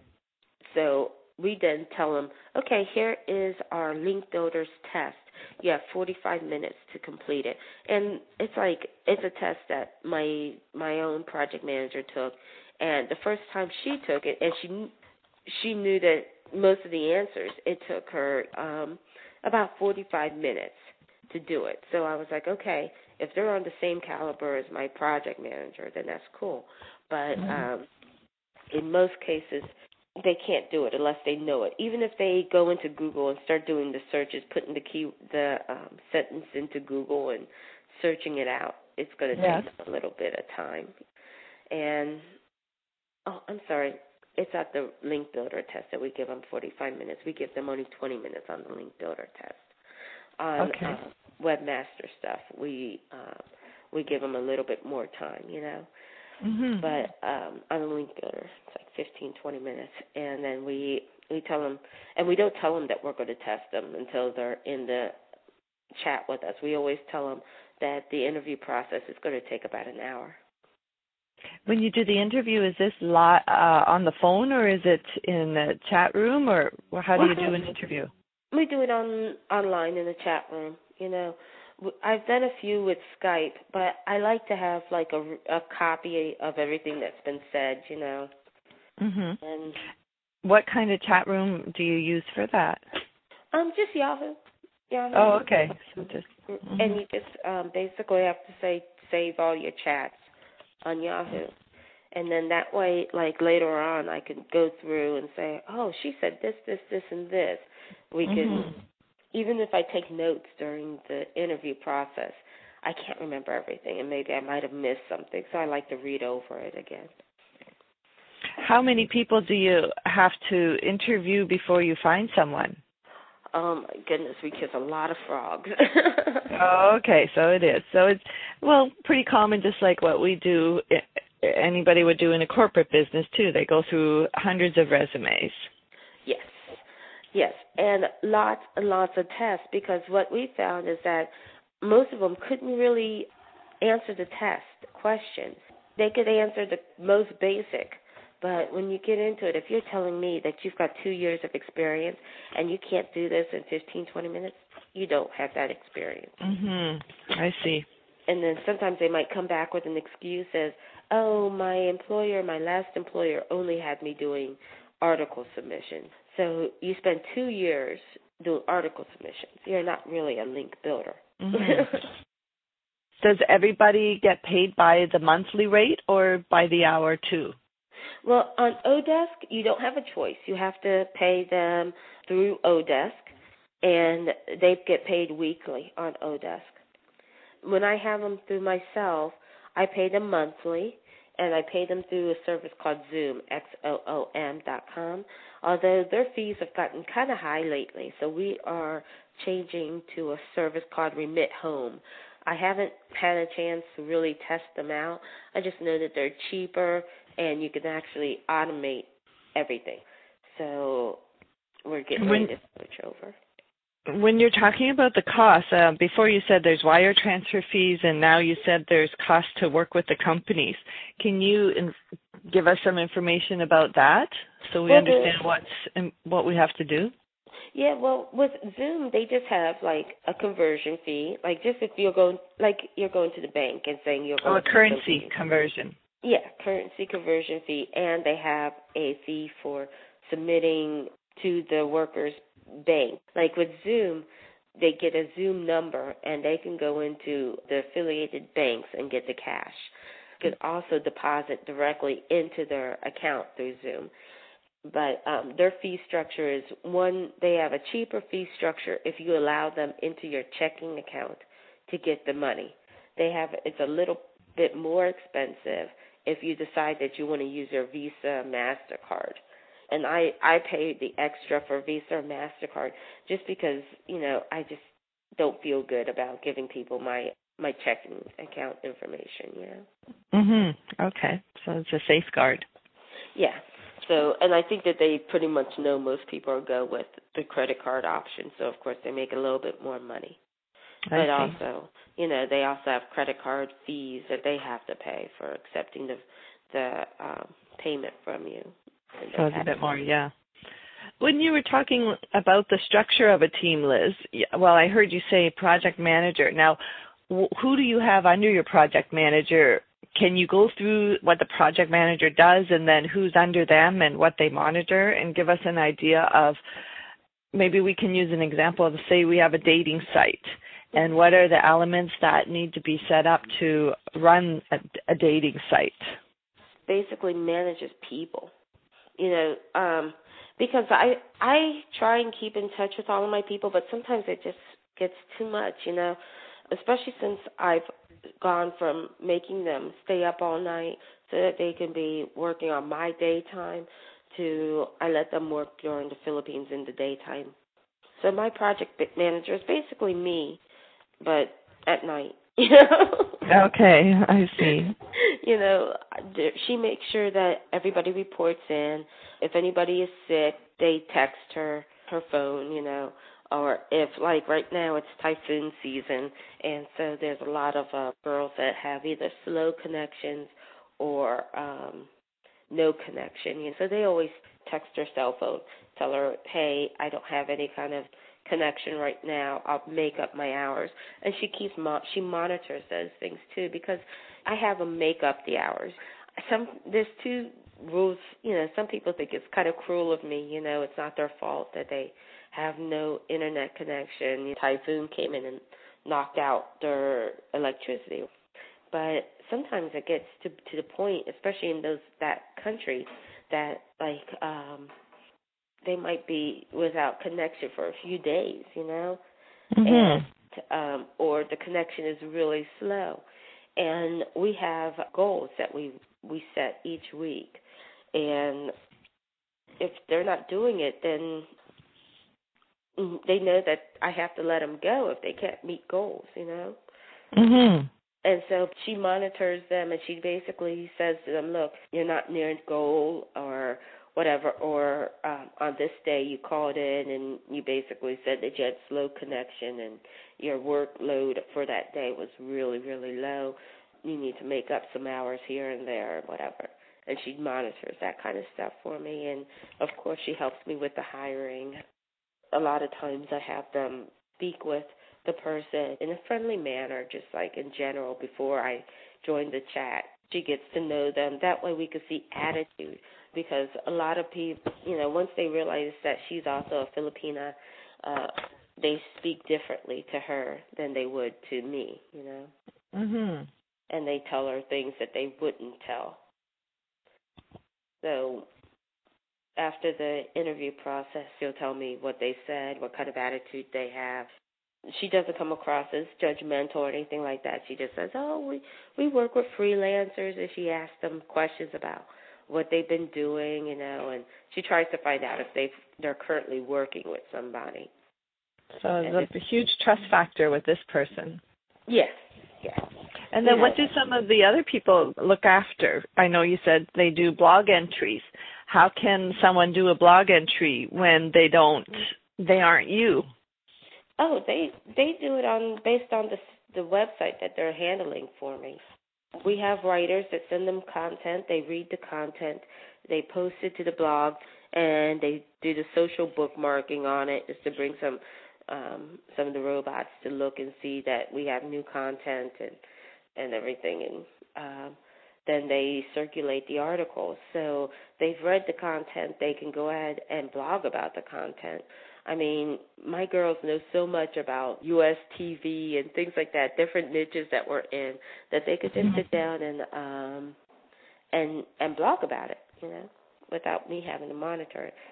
So we then tell them, okay, here is our link builders test. You have forty-five minutes to complete it. And it's like, it's a test that my my own project manager took. And the first time she took it, and she she knew that most of the answers, it took her um, about forty-five minutes to do it. So I was like, okay, if they're on the same caliber as my project manager, then that's cool. But um, in most cases, they can't do it unless they know it. Even if they go into Google and start doing the searches, putting the key, the um, sentence into Google and searching it out, it's going to Yes. take a little bit of time. And, oh, I'm sorry, it's at the link builder test that we give them forty-five minutes. We give them only twenty minutes on the link builder test. On Okay. uh, webmaster stuff, we uh, we give them a little bit more time, you know. Mhm. But um, on the link builder, it's like fifteen, twenty minutes, and then we we tell them, and we don't tell them that we're going to test them until they're in the chat with us. We always tell them that the interview process is going to take about an hour. When you do the interview, is this li- uh, on the phone or is it in a chat room, or how do you do an interview? We do it on online in the chat room. You know, I've done a few with Skype, but I like to have like a, a copy of everything that's been said. You know. Mhm. And what kind of chat room do you use for that? um, just Yahoo. Yahoo. Oh, okay. So just. Mm-hmm. And you just um, basically have to say save all your chats on Yahoo. And then that way, like later on, I can go through and say, oh, she said this, this, this, and this. We can, Mm-hmm. even if I take notes during the interview process, I can't remember everything, and maybe I might have missed something, so I like to read over it again. How many people do you have to interview before you find someone? Oh, my goodness, we kiss a lot of frogs. Oh, okay, so it is. So it's, well, pretty common, just like what we do, anybody would do in a corporate business, too. They go through hundreds of resumes. Yes, yes, and lots and lots of tests, because what we found is that most of them couldn't really answer the test questions. They could answer the most basic, but when you get into it, if you're telling me that you've got two years of experience and you can't do this in fifteen, twenty minutes, you don't have that experience. Mm-hmm. I see. And then sometimes they might come back with an excuse as, oh, my employer, my last employer only had me doing article submission. So you spend two years doing article submissions. You're not really a link builder. Mm-hmm. Does everybody get paid by the monthly rate or by the hour too? Well, on Odesk, you don't have a choice. You have to pay them through Odesk. and they get paid weekly on Odesk. When I have them through myself, I pay them monthly, and I pay them through a service called Xoom, X O O M dot com, although their fees have gotten kind of high lately, so we are changing to a service called Remit Home. I haven't had a chance to really test them out. I just know that they're cheaper, and you can actually automate everything. So we're getting ready to switch over. When you're talking about the cost, uh, before you said there's wire transfer fees, and now you said there's cost to work with the companies. Can you in- give us some information about that so we well, understand the, what's what we have to do? Yeah, well, with Xoom, they just have like a conversion fee, like just if you're going, like you're going to the bank and saying you're going. Oh, a currency conversion. Yeah, currency conversion fee, and they have a fee for submitting to the workers' bank. Like with Xoom, they get a Xoom number, and they can go into the affiliated banks and get the cash. You can also deposit directly into their account through Xoom. But um, their fee structure is, one, they have a cheaper fee structure if you allow them into your checking account to get the money. They have it's a little bit more expensive if you decide that you want to use your Visa, MasterCard. And I, I pay the extra for Visa or MasterCard just because, you know, I just don't feel good about giving people my, my checking account information, you know. Mhm. Okay. So it's a safeguard. Yeah. So, and I think that they pretty much know most people will go with the credit card option. So, of course, they make a little bit more money. I but see. also, you know, they also have credit card fees that they have to pay for accepting the the um, payment from you. So it's a bit more, yeah. When you were talking about the structure of a team, Liz, well, I heard you say project manager. Now, who do you have under your project manager? Can you go through what the project manager does and then who's under them and what they monitor, and give us an idea of, maybe we can use an example of, say we have a dating site, and what are the elements that need to be set up to run a, a dating site? Basically manages people, you know, um, because I I try and keep in touch with all of my people, but sometimes it just gets too much, you know, especially since I've gone from making them stay up all night so that they can be working on my daytime to I let them work during the Philippines in the daytime. So my project manager is basically me, but at night. You know? Okay, I see. You know, she makes sure that everybody reports in. If anybody is sick, they text her her phone, you know. Or if, like right now, it's typhoon season, and so there's a lot of uh, girls that have either slow connections or um, no connection. You know, so they always text her cell phone, tell her, hey, I don't have any kind of connection right now. I'll make up my hours. And she keeps mo- she monitors those things, too, because I have them make up the hours. Some There's two rules. You know, some people think it's kind of cruel of me. You know, it's not their fault that they have no internet connection. The typhoon came in and knocked out their electricity. But sometimes it gets to to the point, especially in those that country, that like um, they might be without connection for a few days, you know, mm-hmm. and um, or the connection is really slow. And we have goals that we we set each week, and if they're not doing it, then they know that I have to let them go if they can't meet goals, you know. Mhm. And so she monitors them, and she basically says to them, look, you're not near goal or whatever, or um, on this day you called in and you basically said that you had slow connection and your workload for that day was really, really low. You need to make up some hours here and there or whatever. And she monitors that kind of stuff for me. And, of course, she helps me with the hiring. A lot of times I have them speak with the person in a friendly manner, just like in general before I join the chat. She gets to know them. That way we can see attitude, because a lot of people, you know, once they realize that she's also a Filipina, uh, they speak differently to her than they would to me, you know. Mhm. And they tell her things that they wouldn't tell. So after the interview process, she'll tell me what they said, what kind of attitude they have. She doesn't come across as judgmental or anything like that. She just says, oh, we, we work with freelancers, and she asks them questions about what they've been doing, you know, and she tries to find out if they've, they're currently working with somebody. So there's a huge trust factor with this person. Yes, yes. And then yeah. what do some of the other people look after? I know you said they do blog entries. How can someone do a blog entry when they don't, they aren't you? Oh, they they do it on based on the the website that they're handling for me. We have writers that send them content. They read the content. They post it to the blog, and they do the social bookmarking on it, just to bring some um, some of the robots to look and see that we have new content and and everything. And um, then they circulate the articles. So they've read the content. They can go ahead and blog about the content. I mean, my girls know so much about U S T V and things like that, different niches that we're in, that they could just sit down and um and and blog about it, you know, without me having to monitor it.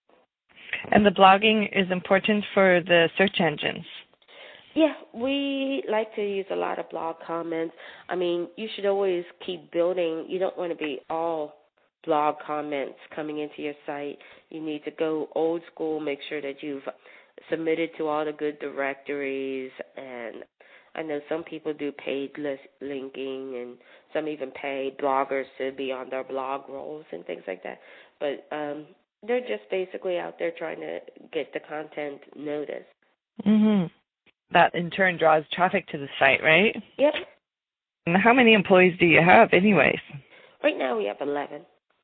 And the blogging is important for the search engines. Yeah, we like to use a lot of blog comments. I mean, you should always keep building. You don't want to be all blog comments coming into your site. You need to go old school, make sure that you've submitted to all the good directories. And I know some people do paid list linking, and some even pay bloggers to be on their blog rolls and things like that. But um, they're just basically out there trying to get the content noticed. Mm-hmm. That in turn draws traffic to the site, right? Yep. And how many employees do you have anyways? Right now we have eleven.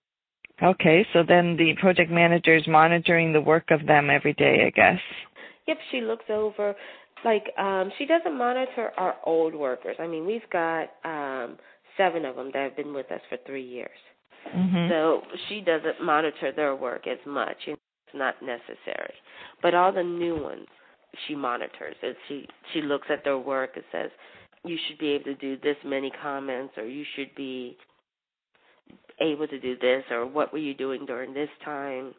Okay, so then the project manager is monitoring the work of them every day, I guess. Yep, she looks over, like, um, she doesn't monitor our old workers. I mean, we've got um, seven of them that have been with us for three years. Mm-hmm. So she doesn't monitor their work as much. It's not necessary. But all the new ones, she monitors it. She, she looks at their work and says, you should be able to do this many comments, or you should be able to do this, or what were you doing during this time.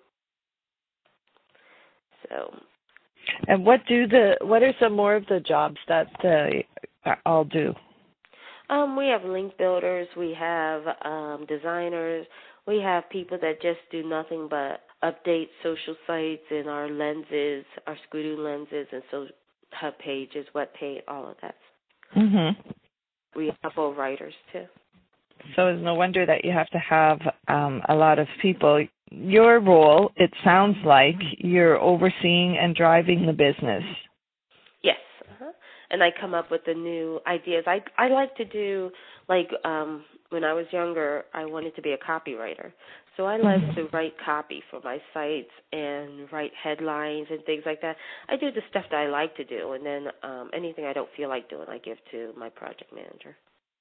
So, and what do the what are some more of the jobs that uh, I'll do? Um, we have link builders, we have um, designers, we have people that just do nothing but update social sites and our lenses, our Squidoo lenses, and so hub pages, web page, all of that. Mm-hmm. We have a couple of writers too. So it's no wonder that you have to have um, a lot of people. Your role, it sounds like you're overseeing and driving the business. Yes. Uh-huh. And I come up with the new ideas. I I like to do, like, um, when I was younger, I wanted to be a copywriter. So I like mm-hmm. to write copy for my sites and write headlines and things like that. I do the stuff that I like to do, and then um, anything I don't feel like doing, I give to my project manager.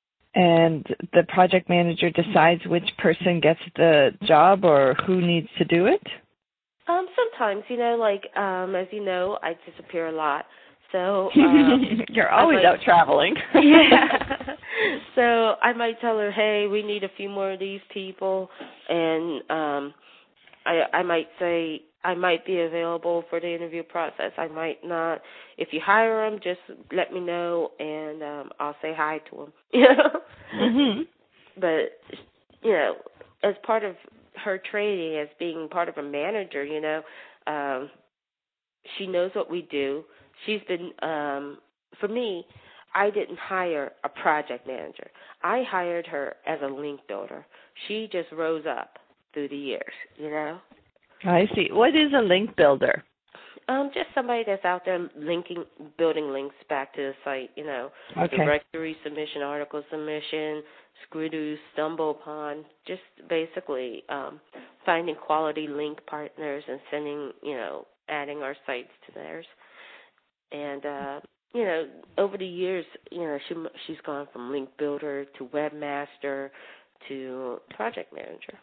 And the project manager decides which person gets the job or who needs to do it? Um, sometimes, you know, like, um, as you know, I disappear a lot. So um, you're always might, out traveling. Yeah. So I might tell her, hey, we need a few more of these people. And um, I, I might say, I might be available for the interview process. I might not. If you hire them, just let me know, and um, I'll say hi to them. You know? Mm-hmm. But, you know, as part of her training, as being part of a manager, you know, um, she knows what we do. She's been, um, for me, I didn't hire a project manager. I hired her as a link builder. She just rose up through the years, you know? I see. What is a link builder? Um, just somebody that's out there linking, building links back to the site, you know, okay. Directory submission, article submission, Squidoo, StumbleUpon, just basically um, finding quality link partners and sending, you know, adding our sites to theirs. And, uh, you know, over the years, you know, she, she's gone from link builder to webmaster to project manager.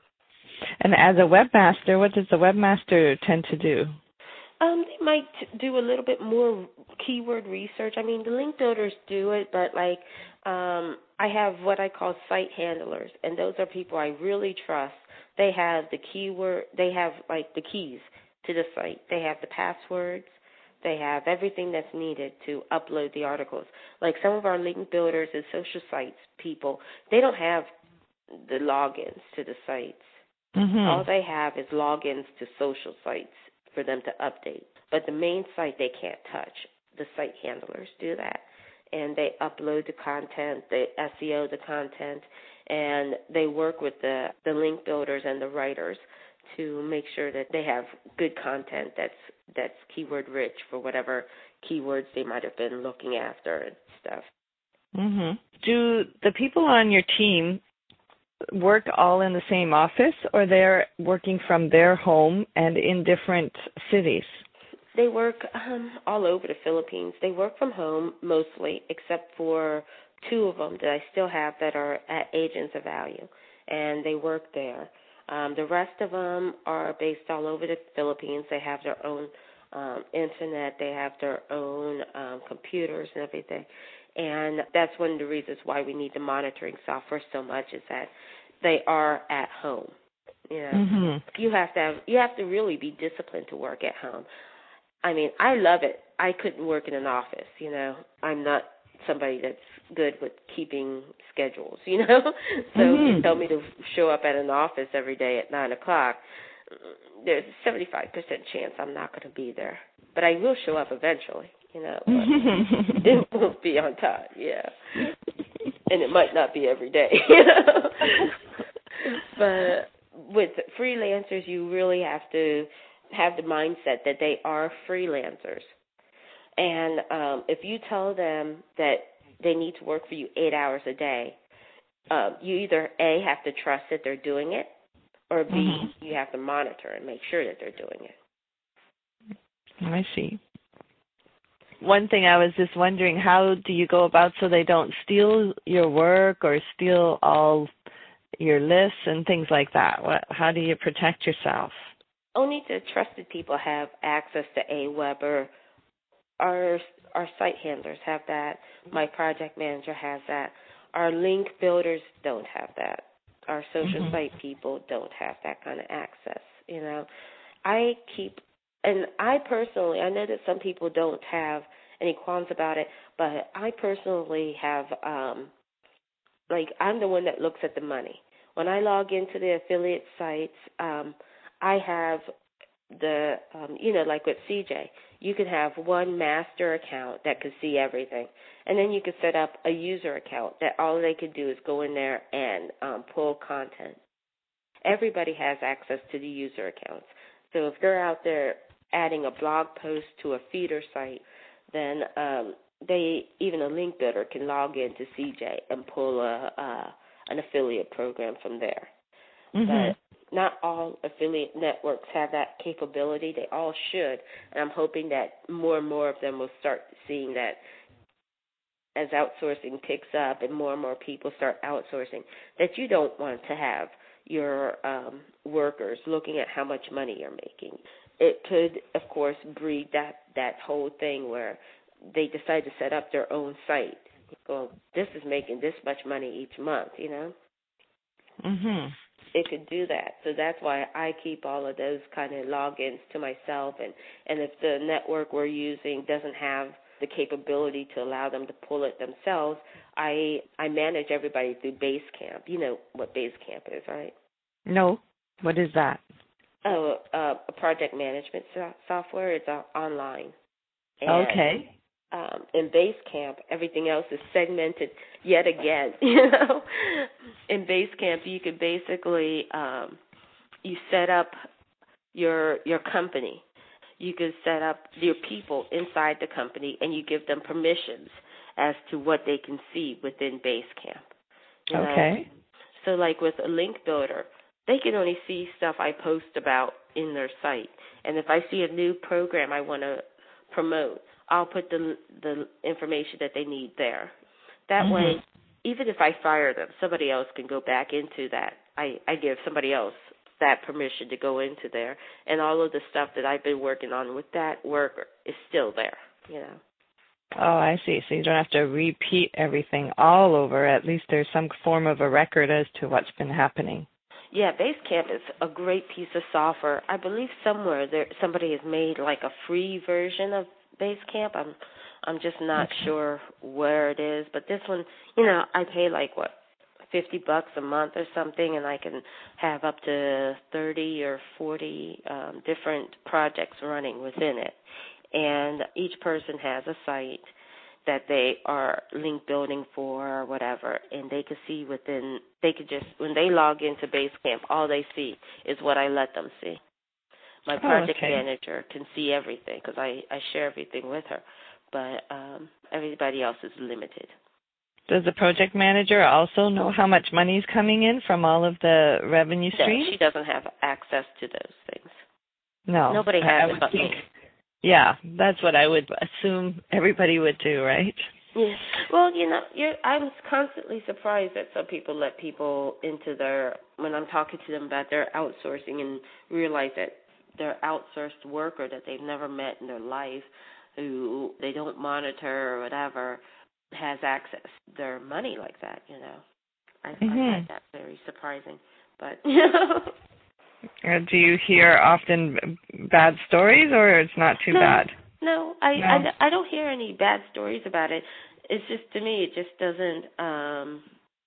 And as a webmaster, what does the webmaster tend to do? Um, they might do a little bit more keyword research. I mean, the link builders do it, but, like, um, I have what I call site handlers, and those are people I really trust They have the keyword, they have like the keys to the site. They have the passwords. They have everything that's needed to upload the articles. Like some of our link builders and social sites people, they don't have the logins to the sites. Mm-hmm. All they have is logins to social sites for them to update. But the main site they can't touch. The site handlers do that. And they upload the content, they S E O the content, and they work with the, the link builders and the writers to make sure that they have good content that's that's keyword rich for whatever keywords they might have been looking after and stuff. Mm-hmm. Do the people on your team work all in the same office, or they're working from their home and in different cities? They work um, all over the Philippines. They work from home mostly, except for two of them that I still have that are at Agents of Value, and they work there. Um, the rest of them are based all over the Philippines. They have their own um, internet. They have their own um, computers and everything. And that's one of the reasons why we need the monitoring software so much is that they are at home. You know, mm-hmm. you have to have, you have to really be disciplined to work at home. I mean, I love it. I couldn't work in an office, you know. I'm not somebody that's good with keeping schedules, you know. So mm-hmm. if you tell me to show up at an office every day at nine o'clock, there's a seventy-five percent chance I'm not going to be there. But I will show up eventually, you know. But it won't be on time, yeah. And it might not be every day, you know. But with freelancers, you really have to have the mindset that they are freelancers. And um, if you tell them that they need to work for you eight hours a day, uh, you either, A, have to trust that they're doing it, or B, mm-hmm. you have to monitor and make sure that they're doing it. I see. One thing I was just wondering, how do you go about so they don't steal your work or steal all your lists and things like that? What, how do you protect yourself? Only the trusted people have access to Aweber. Our our site handlers have that. My project manager has that. Our link builders don't have that. Our social mm-hmm. site people don't have that kind of access. You know, I keep, and I personally, I know that some people don't have any qualms about it, but I personally have, um, like, I'm the one that looks at the money. When I log into the affiliate sites, um, I have the, um, you know, like with C J, you can have one master account that could see everything. And then you could set up a user account that all they could do is go in there and um, pull content. Everybody has access to the user accounts. So if they're out there adding a blog post to a feeder site, then um, they, even a link builder can log in to C J and pull a, uh, an affiliate program from there. Mm-hmm. But not all affiliate networks have that capability. They all should, and I'm hoping that more and more of them will start seeing that as outsourcing picks up and more and more people start outsourcing, that you don't want to have your um, workers looking at how much money you're making. It could, of course, breed that, that whole thing where they decide to set up their own site. Well, this is making this much money each month, you know? Mm-hmm. It could do that. So that's why I keep all of those kind of logins to myself. And, and if the network we're using doesn't have the capability to allow them to pull it themselves, I I manage everybody through Basecamp. You know what Basecamp is, right? No. What is that? Oh, uh, a project management so- software. It's uh, online. And, okay. Um, in Basecamp, everything else is segmented yet again. You know, in Basecamp, you could basically um, you set up your your company. You could set up your people inside the company, and you give them permissions as to what they can see within Basecamp. You know? Okay. So, like with a link builder, they can only see stuff I post about in their site. And if I see a new program I want to promote, I'll put the the information that they need there. That mm-hmm. way, even if I fire them, somebody else can go back into that. I, I give somebody else that permission to go into there, and all of the stuff that I've been working on with that worker is still there, you know. Oh, I see. So you don't have to repeat everything all over. At least there's some form of a record as to what's been happening. Yeah, Basecamp is a great piece of software. I believe somewhere there somebody has made like a free version of Basecamp. I'm I'm just not Okay. sure where it is, but this one, you know, I pay like what fifty bucks a month or something, and I can have up to thirty or forty um, different projects running within it. And each person has a site that they are link building for or whatever, and they could see within, they could just, when they log into Basecamp, all they see is what I let them see. My project oh, okay. manager can see everything because I, I share everything with her, but um, everybody else is limited. Does the project manager also know how much money is coming in from all of the revenue streams? No, she doesn't have access to those things. No. Nobody I, has I it would but think, me. yeah, that's what I would assume everybody would do, right? Yeah. Well, you know, you're, I'm constantly surprised that some people let people into their, when I'm talking to them about their outsourcing and realize that their outsourced worker that they've never met in their life, who they don't monitor or whatever, has access to their money like that, you know. I, Mm-hmm. I find that very surprising. But, you know. Uh, do you hear often bad stories, or it's not too no, bad? No, I, No. I, I don't hear any bad stories about it. It's just, to me, it just doesn't, um,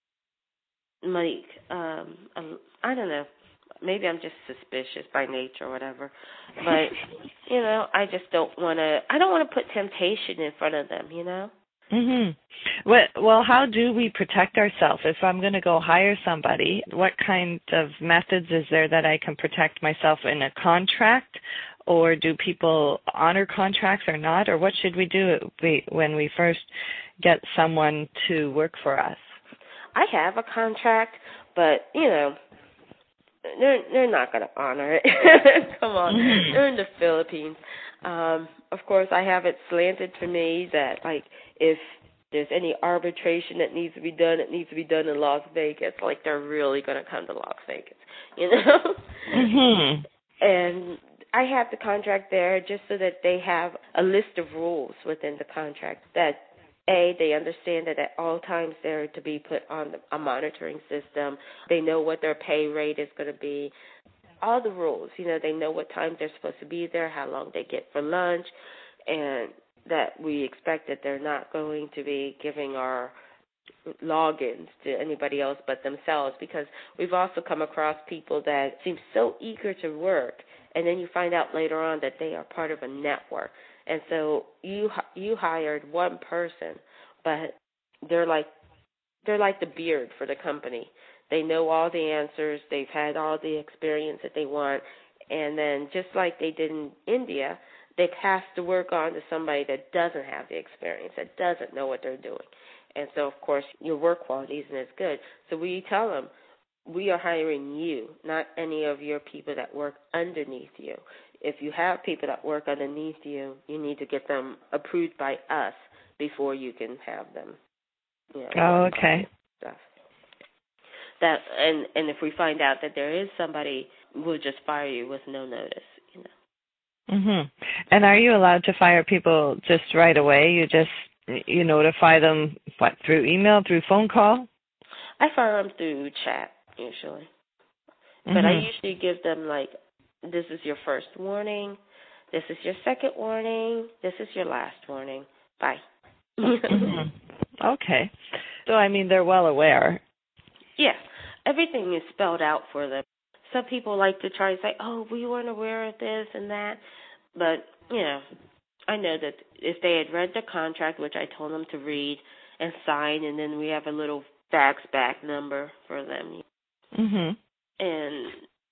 like, um, um, I don't know. Maybe I'm just suspicious by nature or whatever. But, you know, I just don't want to, I don't want to put temptation in front of them, you know? Mhm. Well, well, how do we protect ourselves? If I'm going to go hire somebody, what kind of methods is there that I can protect myself in a contract? Or do people honor contracts or not? Or what should we do when we first get someone to work for us? I have a contract, but, you know, they're they're not going to honor it. Come on. Mm-hmm. They're in the Philippines. Um, of course, I have it slanted to me that, like, if there's any arbitration that needs to be done, it needs to be done in Las Vegas. Like, they're really going to come to Las Vegas, you know? Mm-hmm. And I have the contract there just so that they have a list of rules within the contract that, A, they understand that at all times they're to be put on a monitoring system. They know what their pay rate is going to be. All the rules, you know, they know what time they're supposed to be there, how long they get for lunch, and that we expect that they're not going to be giving our logins to anybody else but themselves, because we've also come across people that seem so eager to work, and then you find out later on that they are part of a network. And so you you hired one person, but they're like they're like the beard for the company. They know all the answers. They've had all the experience that they want. And then just like they did in India, they pass the work on to somebody that doesn't have the experience, that doesn't know what they're doing. And so, of course, your work quality isn't as good. So we tell them, we are hiring you, not any of your people that work underneath you. If you have people that work underneath you, you need to get them approved by us before you can have them. You know, oh, okay. Stuff. That and and if we find out that there is somebody, we'll just fire you with no notice. You know. Mhm. And are you allowed to fire people just right away? You just you notify them what, through email, through phone call? I fire them through chat usually, mm-hmm. but I usually give them like, this is your first warning, this is your second warning, this is your last warning. Bye. mm-hmm. Okay. So, I mean, they're well aware. Yeah. Everything is spelled out for them. Some people like to try and say, oh, we weren't aware of this and that. But, you know, I know that if they had read the contract, which I told them to read and sign, and then we have a little fax back number for them. Mhm. And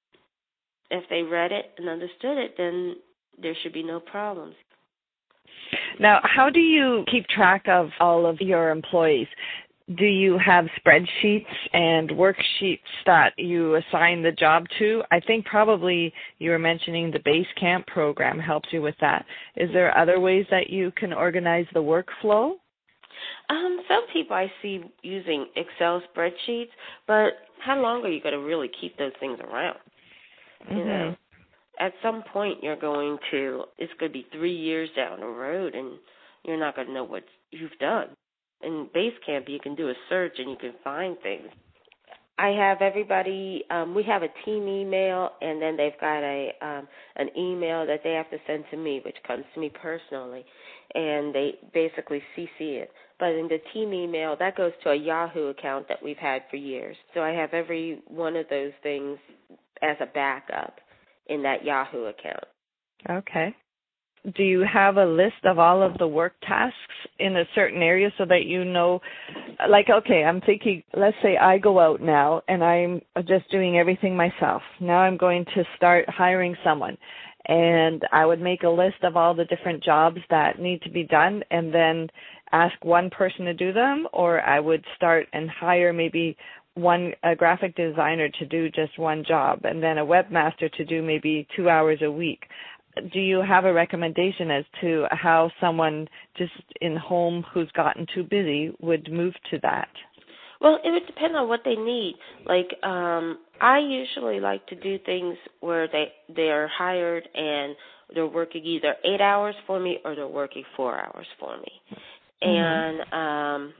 if they read it and understood it, then there should be no problems. Now, how do you keep track of all of your employees? Do you have spreadsheets and worksheets that you assign the job to? I think probably you were mentioning the Basecamp program helps you with that. Is there other ways that you can organize the workflow? Um, some people I see using Excel spreadsheets, but how long are you going to really keep those things around? Mm-hmm. You know, at some point you're going to, it's going to be three years down the road, and you're not going to know what you've done. In Basecamp, you can do a search and you can find things. I have everybody, um, we have a team email, and then they've got a um, an email that they have to send to me, which comes to me personally, and they basically C C it. But in the team email, that goes to a Yahoo account that we've had for years. So I have every one of those things as a backup in that Yahoo account. Okay. Do you have a list of all of the work tasks in a certain area so that you know, like, okay, I'm thinking, let's say I go out now and I'm just doing everything myself. Now I'm going to start hiring someone, and I would make a list of all the different jobs that need to be done and then ask one person to do them, or I would start and hire maybe one a graphic designer to do just one job and then a webmaster to do maybe two hours a week. Do you have a recommendation as to how someone just in home who's gotten too busy would move to that? Well, it would depend on what they need. Like, um, I usually like to do things where they they are hired and they're working either eight hours for me or they're working four hours for me. Mm-hmm. And um,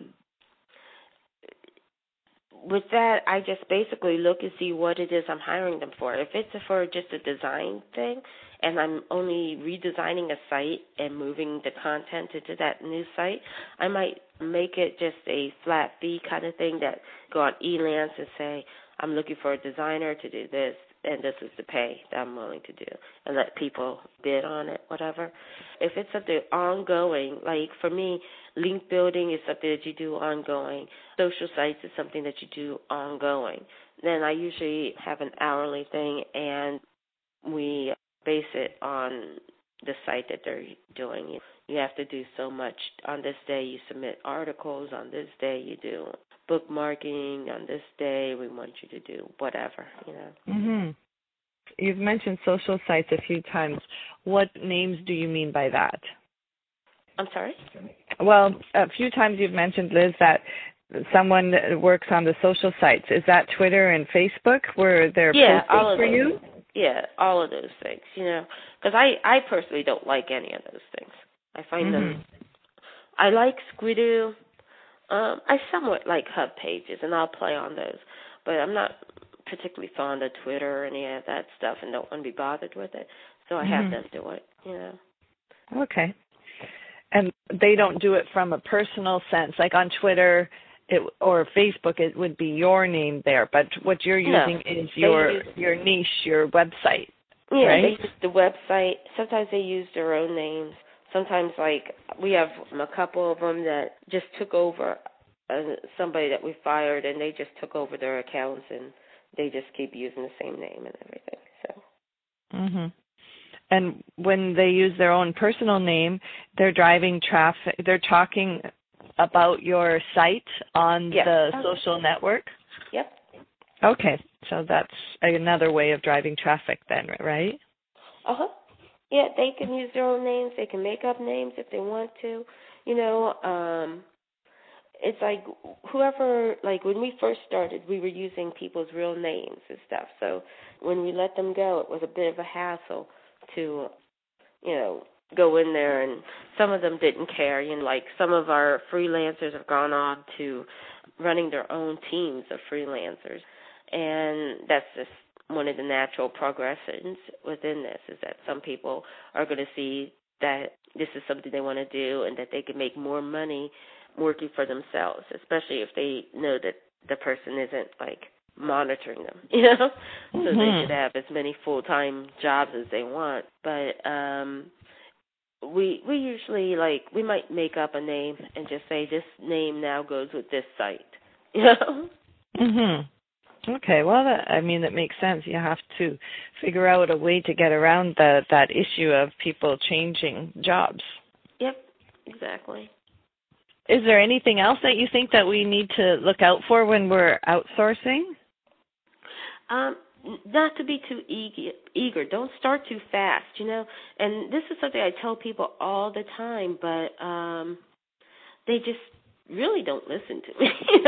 with that, I just basically look and see what it is I'm hiring them for. If it's for just a design thing, and I'm only redesigning a site and moving the content into that new site, I might make it just a flat fee kind of thing that go on Elance and say, I'm looking for a designer to do this, and this is the pay that I'm willing to do, and let people bid on it, whatever. If it's something ongoing, like for me, link building is something that you do ongoing. Social sites is something that you do ongoing. Then I usually have an hourly thing, and we base it on the site that they're doing. You have to do so much. On this day, you submit articles. On this day, you do bookmarking. On this day, we want you to do whatever, you know. Mm-hmm. You've mentioned social sites a few times. What names do you mean by that? I'm sorry? Well, a few times you've mentioned, Liz, that someone works on the social sites. Is that Twitter and Facebook where they're yeah, posting all of for those. you? Yeah, all of those things, you know, because I, I personally don't like any of those things. I find mm-hmm. them, I like Squidoo. Um, I somewhat like hub pages, and I'll play on those, but I'm not particularly fond of Twitter or any of that stuff and don't want to be bothered with it, so I have mm-hmm. them do it, you know. Okay. And they don't do it from a personal sense, like on Twitter it, or Facebook, it would be your name there, but what you're using no, is your use, your niche, your website, yeah, right? they use the website. Sometimes they use their own names. Sometimes, like, we have a couple of them that just took over uh, somebody that we fired, and they just took over their accounts, and they just keep using the same name and everything. So. Mm-hmm. And when they use their own personal name, they're driving traffic. They're talking about your site on yes. the social network? Yep. Okay, so that's another way of driving traffic then, right? Uh-huh. Yeah, they can use their own names. They can make up names if they want to. You know, um, it's like whoever, like when we first started, we were using people's real names and stuff. So when we let them go, it was a bit of a hassle to, you know, go in there, and some of them didn't care. You know, like some of our freelancers have gone on to running their own teams of freelancers, and that's just one of the natural progressions within this, is that some people are going to see that this is something they want to do and that they can make more money working for themselves, especially if they know that the person isn't, like, monitoring them, you know? Mm-hmm. So they could have as many full-time jobs as they want. But um, we we usually, like, we might make up a name and just say this name now goes with this site, you know? Mm-hmm. Okay, well, that, I mean, that makes sense. You have to figure out a way to get around the, that issue of people changing jobs. Yep, exactly. Is there anything else that you think that we need to look out for when we're outsourcing? Um, not to be too eager, eager. Don't start too fast, you know. And this is something I tell people all the time, but um, they just really don't listen to me.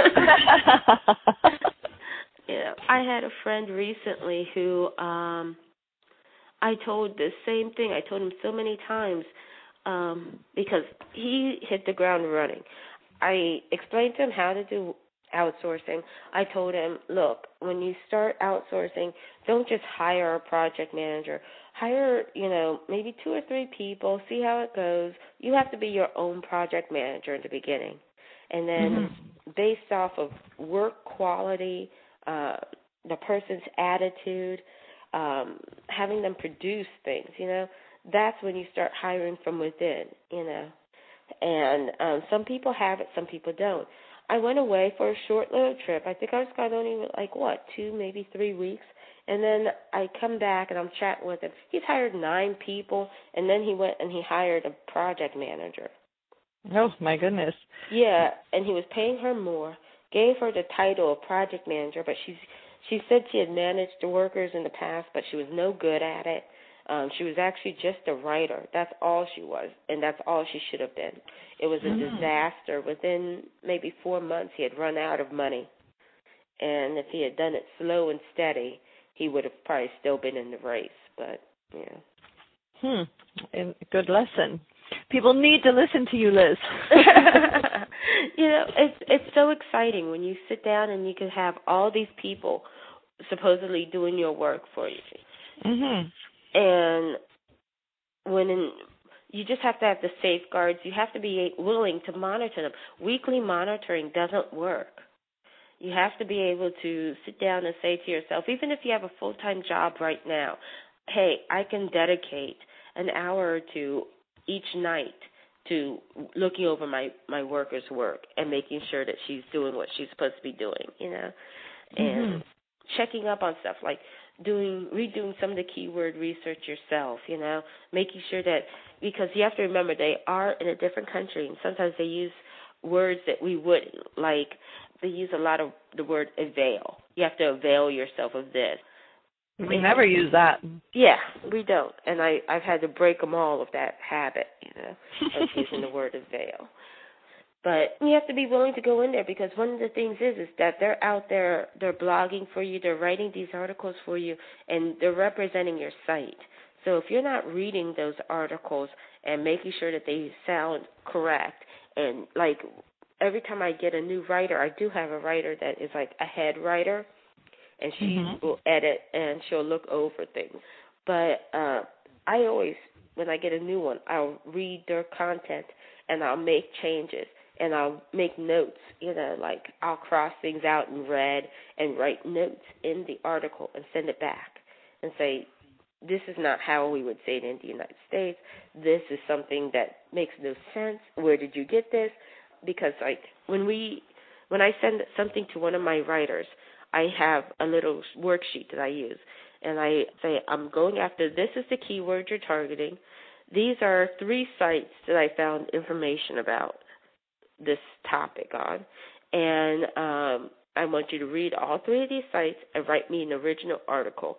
Yeah, I had a friend recently who um, I told the same thing. I told him so many times um, because he hit the ground running. I explained to him how to do outsourcing, I told him, look, when you start outsourcing, don't just hire a project manager. Hire, you know, maybe two or three people, see how it goes. You have to be your own project manager in the beginning. And then mm-hmm. based off of work quality, uh, the person's attitude, um, having them produce things, you know, that's when you start hiring from within, you know. And um, some people have it, some people don't. I went away for a short little trip. I think I was gone only like, what, two, maybe three weeks. And then I come back and I'm chatting with him. He's hired nine people, and then he went and he hired a project manager. Oh, my goodness. Yeah, and he was paying her more, gave her the title of project manager, but she's she said she had managed the workers in the past, but she was no good at it. Um, she was actually just a writer. That's all she was, and that's all she should have been. It was a mm. disaster. Within maybe four months, he had run out of money. And if he had done it slow and steady, he would have probably still been in the race. But, yeah. Hmm. And good lesson. People need to listen to you, Liz. You know, it's it's so exciting when you sit down and you can have all these people supposedly doing your work for you. Mm-hmm. And when in, you just have to have the safeguards. You have to be willing to monitor them. Weekly monitoring doesn't work. You have to be able to sit down and say to yourself, even if you have a full-time job right now, hey, I can dedicate an hour or two each night to looking over my, my worker's work and making sure that she's doing what she's supposed to be doing, you know, and mm-hmm. checking up on stuff like doing redoing some of the keyword research yourself, you know, making sure that, because you have to remember they are in a different country and sometimes they use words that we wouldn't, like they use a lot of the word avail. You have to avail yourself of this. We never use that. Yeah, we don't. And I, I've had to break them all of that habit, you know, of using the word avail. But you have to be willing to go in there because one of the things is is that they're out there, they're blogging for you, they're writing these articles for you, and they're representing your site. So if you're not reading those articles and making sure that they sound correct, and like every time I get a new writer, I do have a writer that is like a head writer, and she mm-hmm. will edit and she'll look over things. But uh, I always, when I get a new one, I'll read their content and I'll make changes and I'll make notes. You know, like I'll cross things out in red and write notes in the article and send it back and say, this is not how we would say it in the United States. This is something that makes no sense. Where did you get this? Because like when we, when I send something to one of my writers, I have a little worksheet that I use, and I say, I'm going after, this is the keyword you're targeting. These are three sites that I found information about this topic on, and um, I want you to read all three of these sites and write me an original article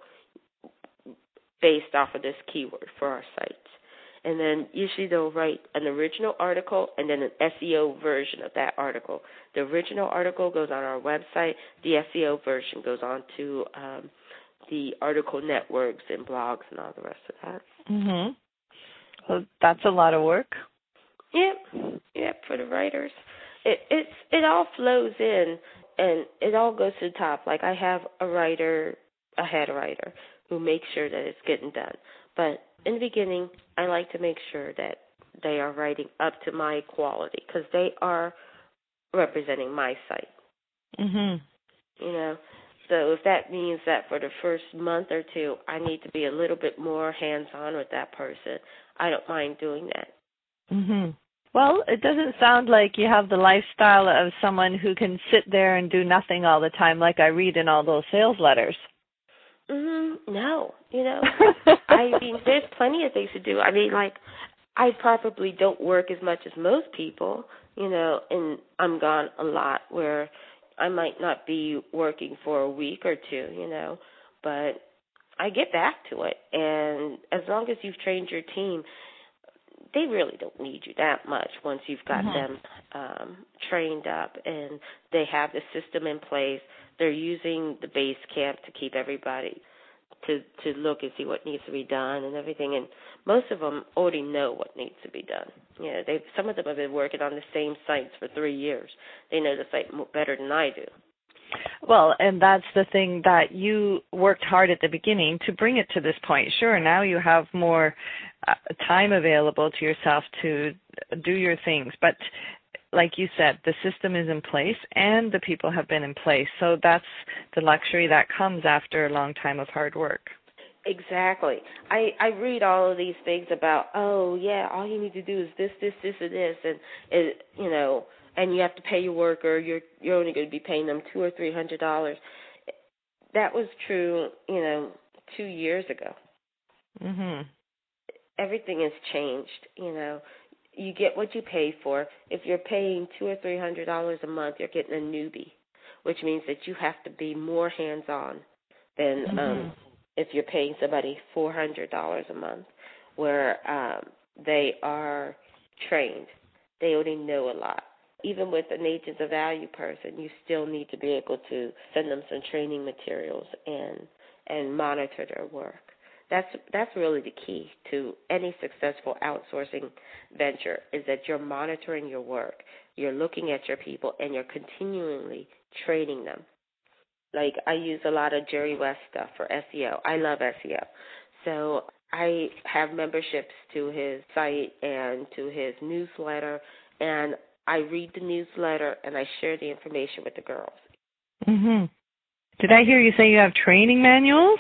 based off of this keyword for our sites. And then usually they'll write an original article and then an S E O version of that article. The original article goes on our website. The S E O version goes on to um, the article networks and blogs and all the rest of that. Mm-hmm. Well, that's a lot of work. Yep, yep, for the writers. It it's it all flows in and it all goes to the top. Like I have a writer, a head writer, who makes sure that it's getting done. But in the beginning, I like to make sure that they are writing up to my quality because they are representing my site. Mm-hmm. You know, so if that means that for the first month or two, I need to be a little bit more hands-on with that person, I don't mind doing that. Mm-hmm. Well, it doesn't sound like you have the lifestyle of someone who can sit there and do nothing all the time like I read in all those sales letters. Mm-hmm. No, you know, I mean, there's plenty of things to do. I mean, like, I probably don't work as much as most people, you know, and I'm gone a lot where I might not be working for a week or two, you know, but I get back to it. And as long as you've trained your team, they really don't need you that much once you've got mm-hmm. them um, trained up and they have the system in place. They're using the base camp to keep everybody to to look and see what needs to be done and everything. And most of them already know what needs to be done. You know, they some of them have been working on the same sites for three years. They know the site better than I do. Well, and that's the thing, that you worked hard at the beginning to bring it to this point. Sure, now you have more uh, time available to yourself to do your things, but like you said, the system is in place and the people have been in place. So that's the luxury that comes after a long time of hard work. Exactly. I, I read all of these things about, oh, yeah, all you need to do is this, this, this, and this, and, it, you know, and you have to pay your worker. You're you're only going to be paying them two or three hundred dollars. That was true, you know, two years ago. Mhm. Everything has changed. You know, you get what you pay for. If you're paying two or three hundred dollars a month, you're getting a newbie, which means that you have to be more hands-on than Mhm. um, if you're paying somebody four hundred dollars a month, where um, they are trained. They already know a lot. Even with an agent of value person, you still need to be able to send them some training materials and and monitor their work. That's that's really the key to any successful outsourcing venture, is that you're monitoring your work, you're looking at your people, and you're continually training them. Like, I use a lot of Jerry West stuff for S E O. I love S E O. So I have memberships to his site and to his newsletter, and I read the newsletter and I share the information with the girls. Mhm. Did I hear you say you have training manuals?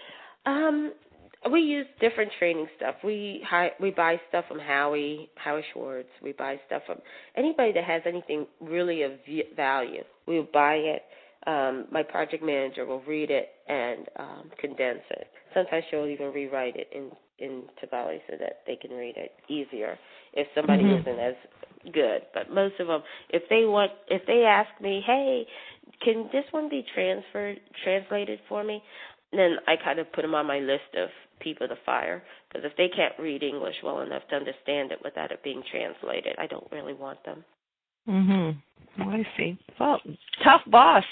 Um, we use different training stuff. We hi, we buy stuff from Howie, Howie Schwartz. We buy stuff from anybody that has anything really of value. We will buy it. Um, my project manager will read it and um, condense it. Sometimes she'll even rewrite it in in Tabali so that they can read it easier if somebody Mhm. isn't as good. But most of them, if they want, if they ask me, hey, can this one be transferred, translated for me? Then I kind of put them on my list of people to fire, because if they can't read English well enough to understand it without it being translated, I don't really want them. Mhm. Oh, I see. Well, tough boss.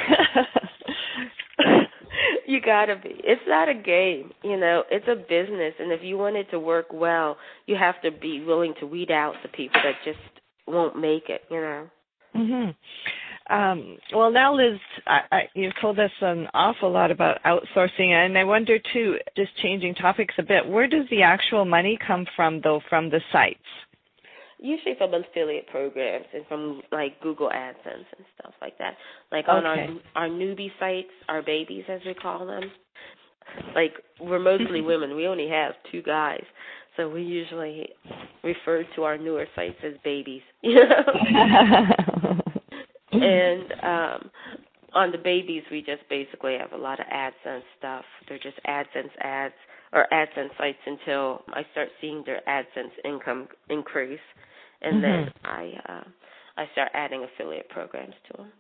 You gotta be. It's not a game, you know. It's a business, and if you want it to work well, you have to be willing to weed out the people that just won't make it, you know. Mhm. Um, well, now, Liz, I, I, you've told us an awful lot about outsourcing, and I wonder too, just changing topics a bit, where does the actual money come from, though, from the sites? Usually from affiliate programs and from, like, Google AdSense and stuff like that. Like on Okay. our our newbie sites, our babies, as we call them. Like, we're mostly women. We only have two guys. So we usually refer to our newer sites as babies. You know? And um, on the babies, we just basically have a lot of AdSense stuff. They're just AdSense ads or AdSense sites until I start seeing their AdSense income increase. And mm-hmm. then I uh, I start adding affiliate programs to them.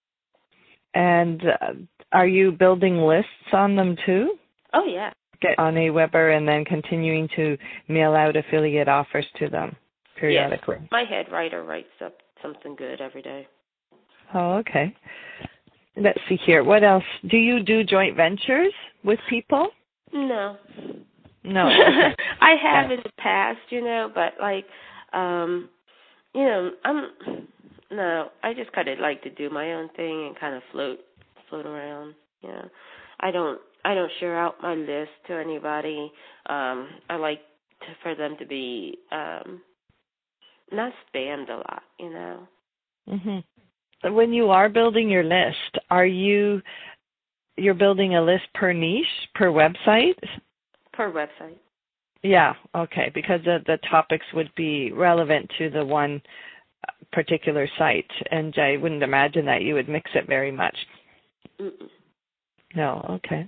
And uh, are you building lists on them too? Oh, yeah. Get on Aweber and then continuing to mail out affiliate offers to them periodically? Yes. My head writer writes up something good every day. Oh, okay. Let's see here. What else? Do you do joint ventures with people? No. No. Okay. I have yeah. in the past, you know, but like, um, you know, I'm, no, I just kind of like to do my own thing and kind of float, float around, you know. I don't, I don't share out my list to anybody. Um, I like to, for them to be, um, not spammed a lot, you know. Mm-hmm. When you are building your list, are you, you're building a list per niche, per website? Per website. Yeah, okay, because the, the topics would be relevant to the one particular site, and I wouldn't imagine that you would mix it very much. Mm-mm. No, okay.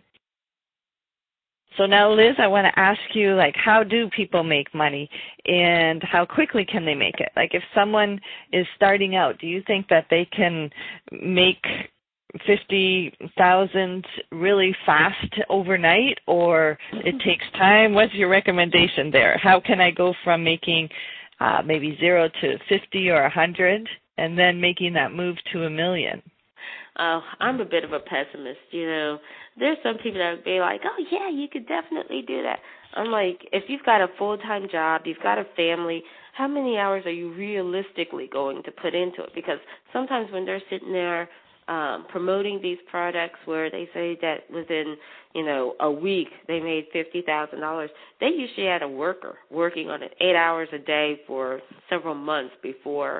So now, Liz, I want to ask you, like, how do people make money and how quickly can they make it? Like, if someone is starting out, do you think that they can make fifty thousand really fast overnight, or it takes time? What's your recommendation there? How can I go from making uh, maybe zero to fifty or one hundred and then making that move to a million? uh, I'm a bit of a pessimist, you know. There's some people that would be like, oh, yeah, you could definitely do that. I'm like, if you've got a full-time job, you've got a family, how many hours are you realistically going to put into it? Because sometimes when they're sitting there um, promoting these products where they say that within, you know, a week they made fifty thousand dollars, they usually had a worker working on it eight hours a day for several months before,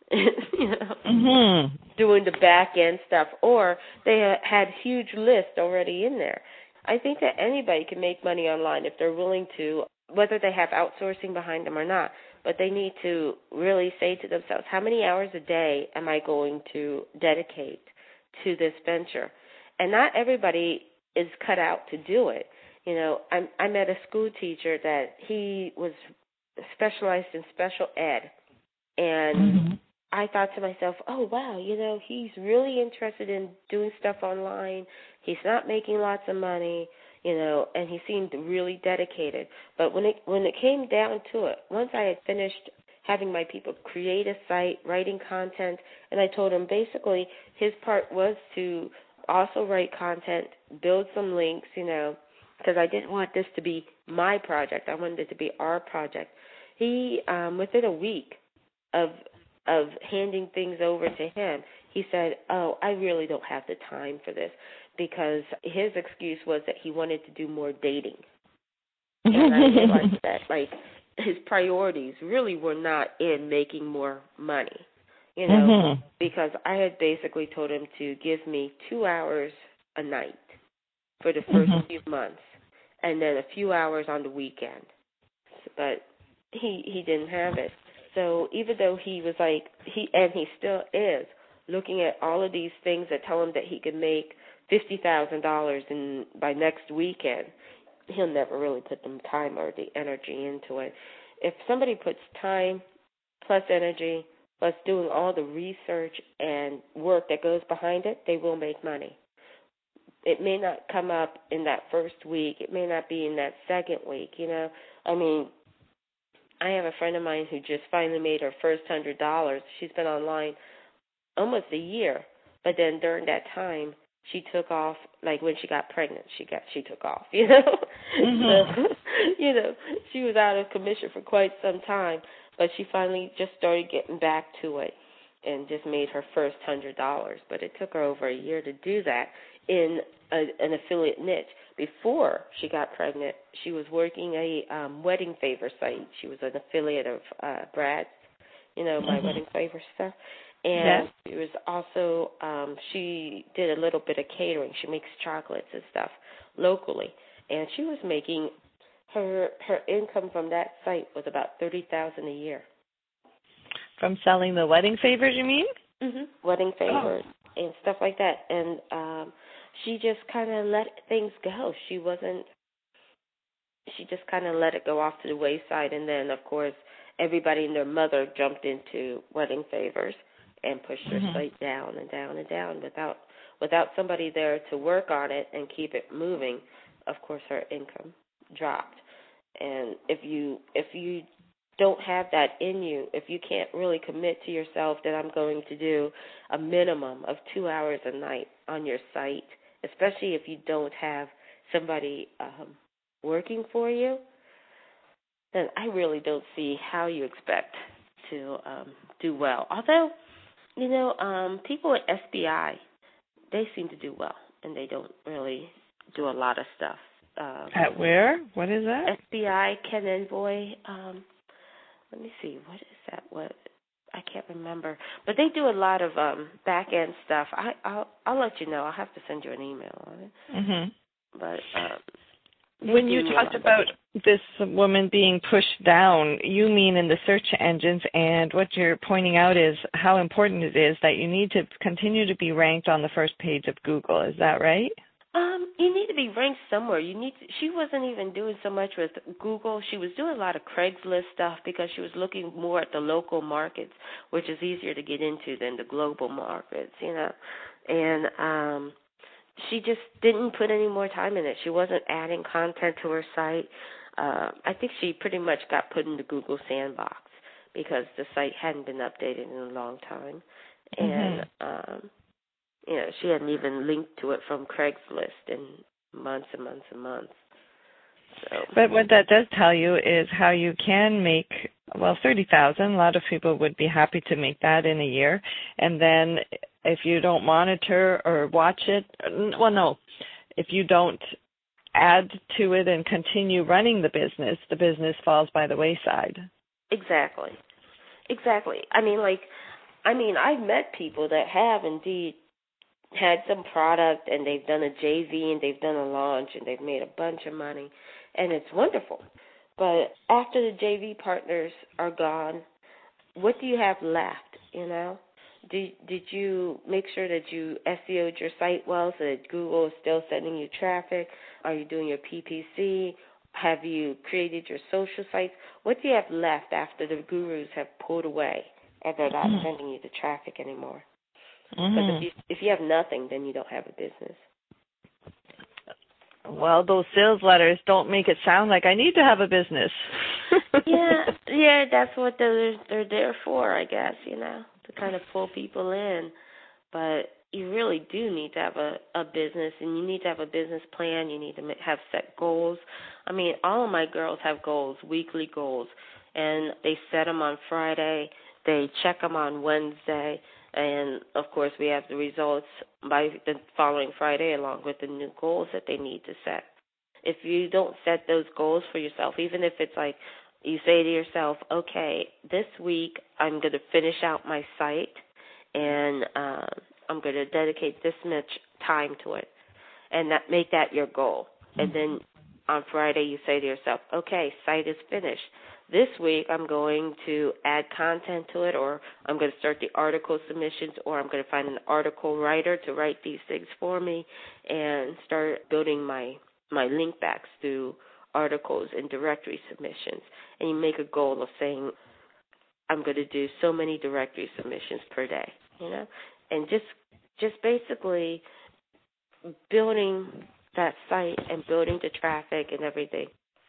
you know, Mm-hmm. doing the back end stuff, or they had huge lists already in there. I think that anybody can make money online if they're willing to, whether they have outsourcing behind them or not, but they need to really say to themselves, how many hours a day am I going to dedicate to this venture? And not everybody is cut out to do it. You know, I, I met a school teacher that he was specialized in special ed, and mm-hmm. I thought to myself, oh, wow, you know, he's really interested in doing stuff online. He's not making lots of money, you know, and he seemed really dedicated. But when it when it came down to it, once I had finished having my people create a site, writing content, and I told him basically his part was to also write content, build some links, you know, because I didn't want this to be my project. I wanted it to be our project. He, um, within a week of of handing things over to him, he said, oh, I really don't have the time for this, because his excuse was that he wanted to do more dating. And I realized that, like, his priorities really were not in making more money, you know, mm-hmm. because I had basically told him to give me two hours a night for the first mm-hmm. few months, and then a few hours on the weekend. But he he didn't have it. So even though he was like, he and he still is, looking at all of these things that tell him that he could make fifty thousand dollars in by next weekend, he'll never really put the time or the energy into it. If somebody puts time plus energy plus doing all the research and work that goes behind it, they will make money. It may not come up in that first week. It may not be in that second week, you know. I mean, I have a friend of mine who just finally made her first one hundred dollars. She's been online almost a year, but then during that time, she took off, like when she got pregnant, she got she took off, you know. Mm-hmm. So, you know, she was out of commission for quite some time, but she finally just started getting back to it and just made her first one hundred dollars. But it took her over a year to do that in a, an affiliate niche. Before she got pregnant, she was working a um, wedding favor site. She was an affiliate of uh, Brad's, you know, my mm-hmm. wedding favor stuff. And yes. It was also, um, she did a little bit of catering. She makes chocolates and stuff locally. And she was making, her her income from that site was about thirty thousand dollars a year. From selling the wedding favors, you mean? Mm-hmm. Wedding favors oh. and stuff like that. And um, she just kind of let things go. She wasn't, she just kind of let it go off to the wayside. And then, of course, everybody and their mother jumped into wedding favors and pushed her mm-hmm. site down and down and down without without somebody there to work on it and keep it moving. Of course, her income dropped. And if you if you don't have that in you, if you can't really commit to yourself that I'm going to do a minimum of two hours a night on your site, especially if you don't have somebody um, working for you, then I really don't see how you expect to um, do well. Although, you know, um, people at S B I, they seem to do well, and they don't really do a lot of stuff. Um, at where? What is that? S B I, Ken Envoy. Um, let me see. What is that? What? I can't remember. But they do a lot of um, back-end stuff. I, I'll, I'll let you know. I'll have to send you an email on it. Mm-hmm. But um, when you talked about this woman being pushed down, you mean in the search engines, and what you're pointing out is how important it is that you need to continue to be ranked on the first page of Google. Is that right? Um, you need to be ranked somewhere. You need to, she wasn't even doing so much with Google. She was doing a lot of Craigslist stuff because she was looking more at the local markets, which is easier to get into than the global markets, you know. And um, she just didn't put any more time in it. She wasn't adding content to her site. Uh, I think she pretty much got put into Google Sandbox because the site hadn't been updated in a long time. And mm-hmm. um, You know, she hadn't even linked to it from Craigslist in months and months and months. So. But what that does tell you is how you can make, well, thirty thousand dollars. A lot of people would be happy to make that in a year. And then if you don't monitor or watch it, well, no, if you don't add to it and continue running the business, the business falls by the wayside. Exactly. Exactly. I mean, like, I mean, I've met people that have indeed had some product and they've done a J V and they've done a launch and they've made a bunch of money, and it's wonderful. But after the J V partners are gone, what do you have left, you know? Did, did you make sure that you S E O'd your site well so that Google is still sending you traffic? Are you doing your P P C? Have you created your social sites? What do you have left after the gurus have pulled away and they're not mm-hmm. sending you the traffic anymore? Mm-hmm. Because if you, if you have nothing, then you don't have a business. Well, those sales letters don't make it sound like I need to have a business. yeah, yeah, that's what they're they're there for, I guess, you know, to kind of pull people in. But you really do need to have a, a business, and you need to have a business plan. You need to have set goals. I mean, all of my girls have goals, weekly goals, and they set them on Friday. They check them on Wednesday. And, of course, we have the results by the following Friday along with the new goals that they need to set. If you don't set those goals for yourself, even if it's like you say to yourself, okay, this week I'm going to finish out my site and uh, I'm going to dedicate this much time to it, and that make that your goal. And then on Friday you say to yourself, okay, site is finished. This week I'm going to add content to it, or I'm going to start the article submissions, or I'm going to find an article writer to write these things for me and start building my, my link backs through articles and directory submissions. And you make a goal of saying, I'm going to do so many directory submissions per day, you know, and just just basically building that site and building the traffic and everything.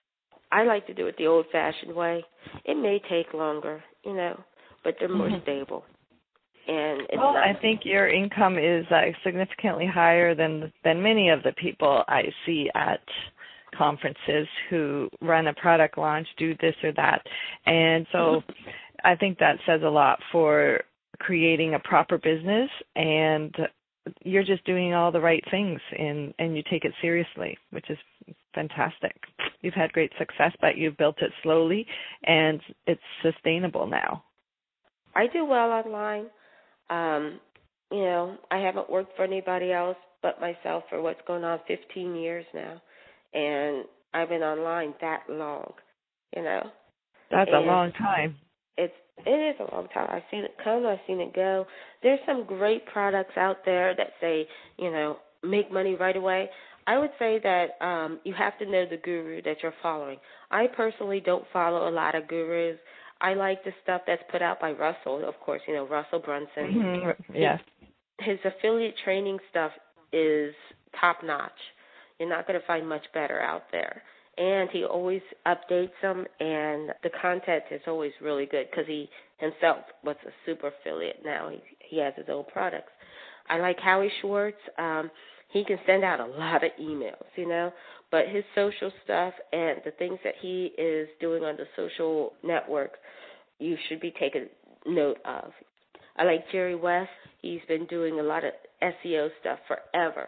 I like to do it the old-fashioned way. It may take longer, you know, but they're more mm-hmm. stable. And it's well, not- I think your income is uh, significantly higher than than many of the people I see at conferences who run a product launch, do this or that. And so I think that says a lot for creating a proper business, and you're just doing all the right things, and, and you take it seriously, which is fantastic. You've had great success, but you've built it slowly, and it's sustainable now. I do well online. Um, you know, I haven't worked for anybody else but myself for what's going on fifteen years now, and I've been online that long, you know. That's and a long time. It's it is a long time. I've seen it come, I've seen it go. There's some great products out there that say, you know, make money right away. I would say that um, you have to know the guru that you're following. I personally don't follow a lot of gurus. I like the stuff that's put out by Russell, of course, you know, Russell Brunson. Mm-hmm. Yeah. His, his affiliate training stuff is top-notch. You're not going to find much better out there. And he always updates them, and the content is always really good because he himself was a super affiliate now. He, he has his own products. I like Howie Schwartz. Um, he can send out a lot of emails, you know, but his social stuff and the things that he is doing on the social networks, you should be taking note of. I like Jerry West. He's been doing a lot of S E O stuff forever.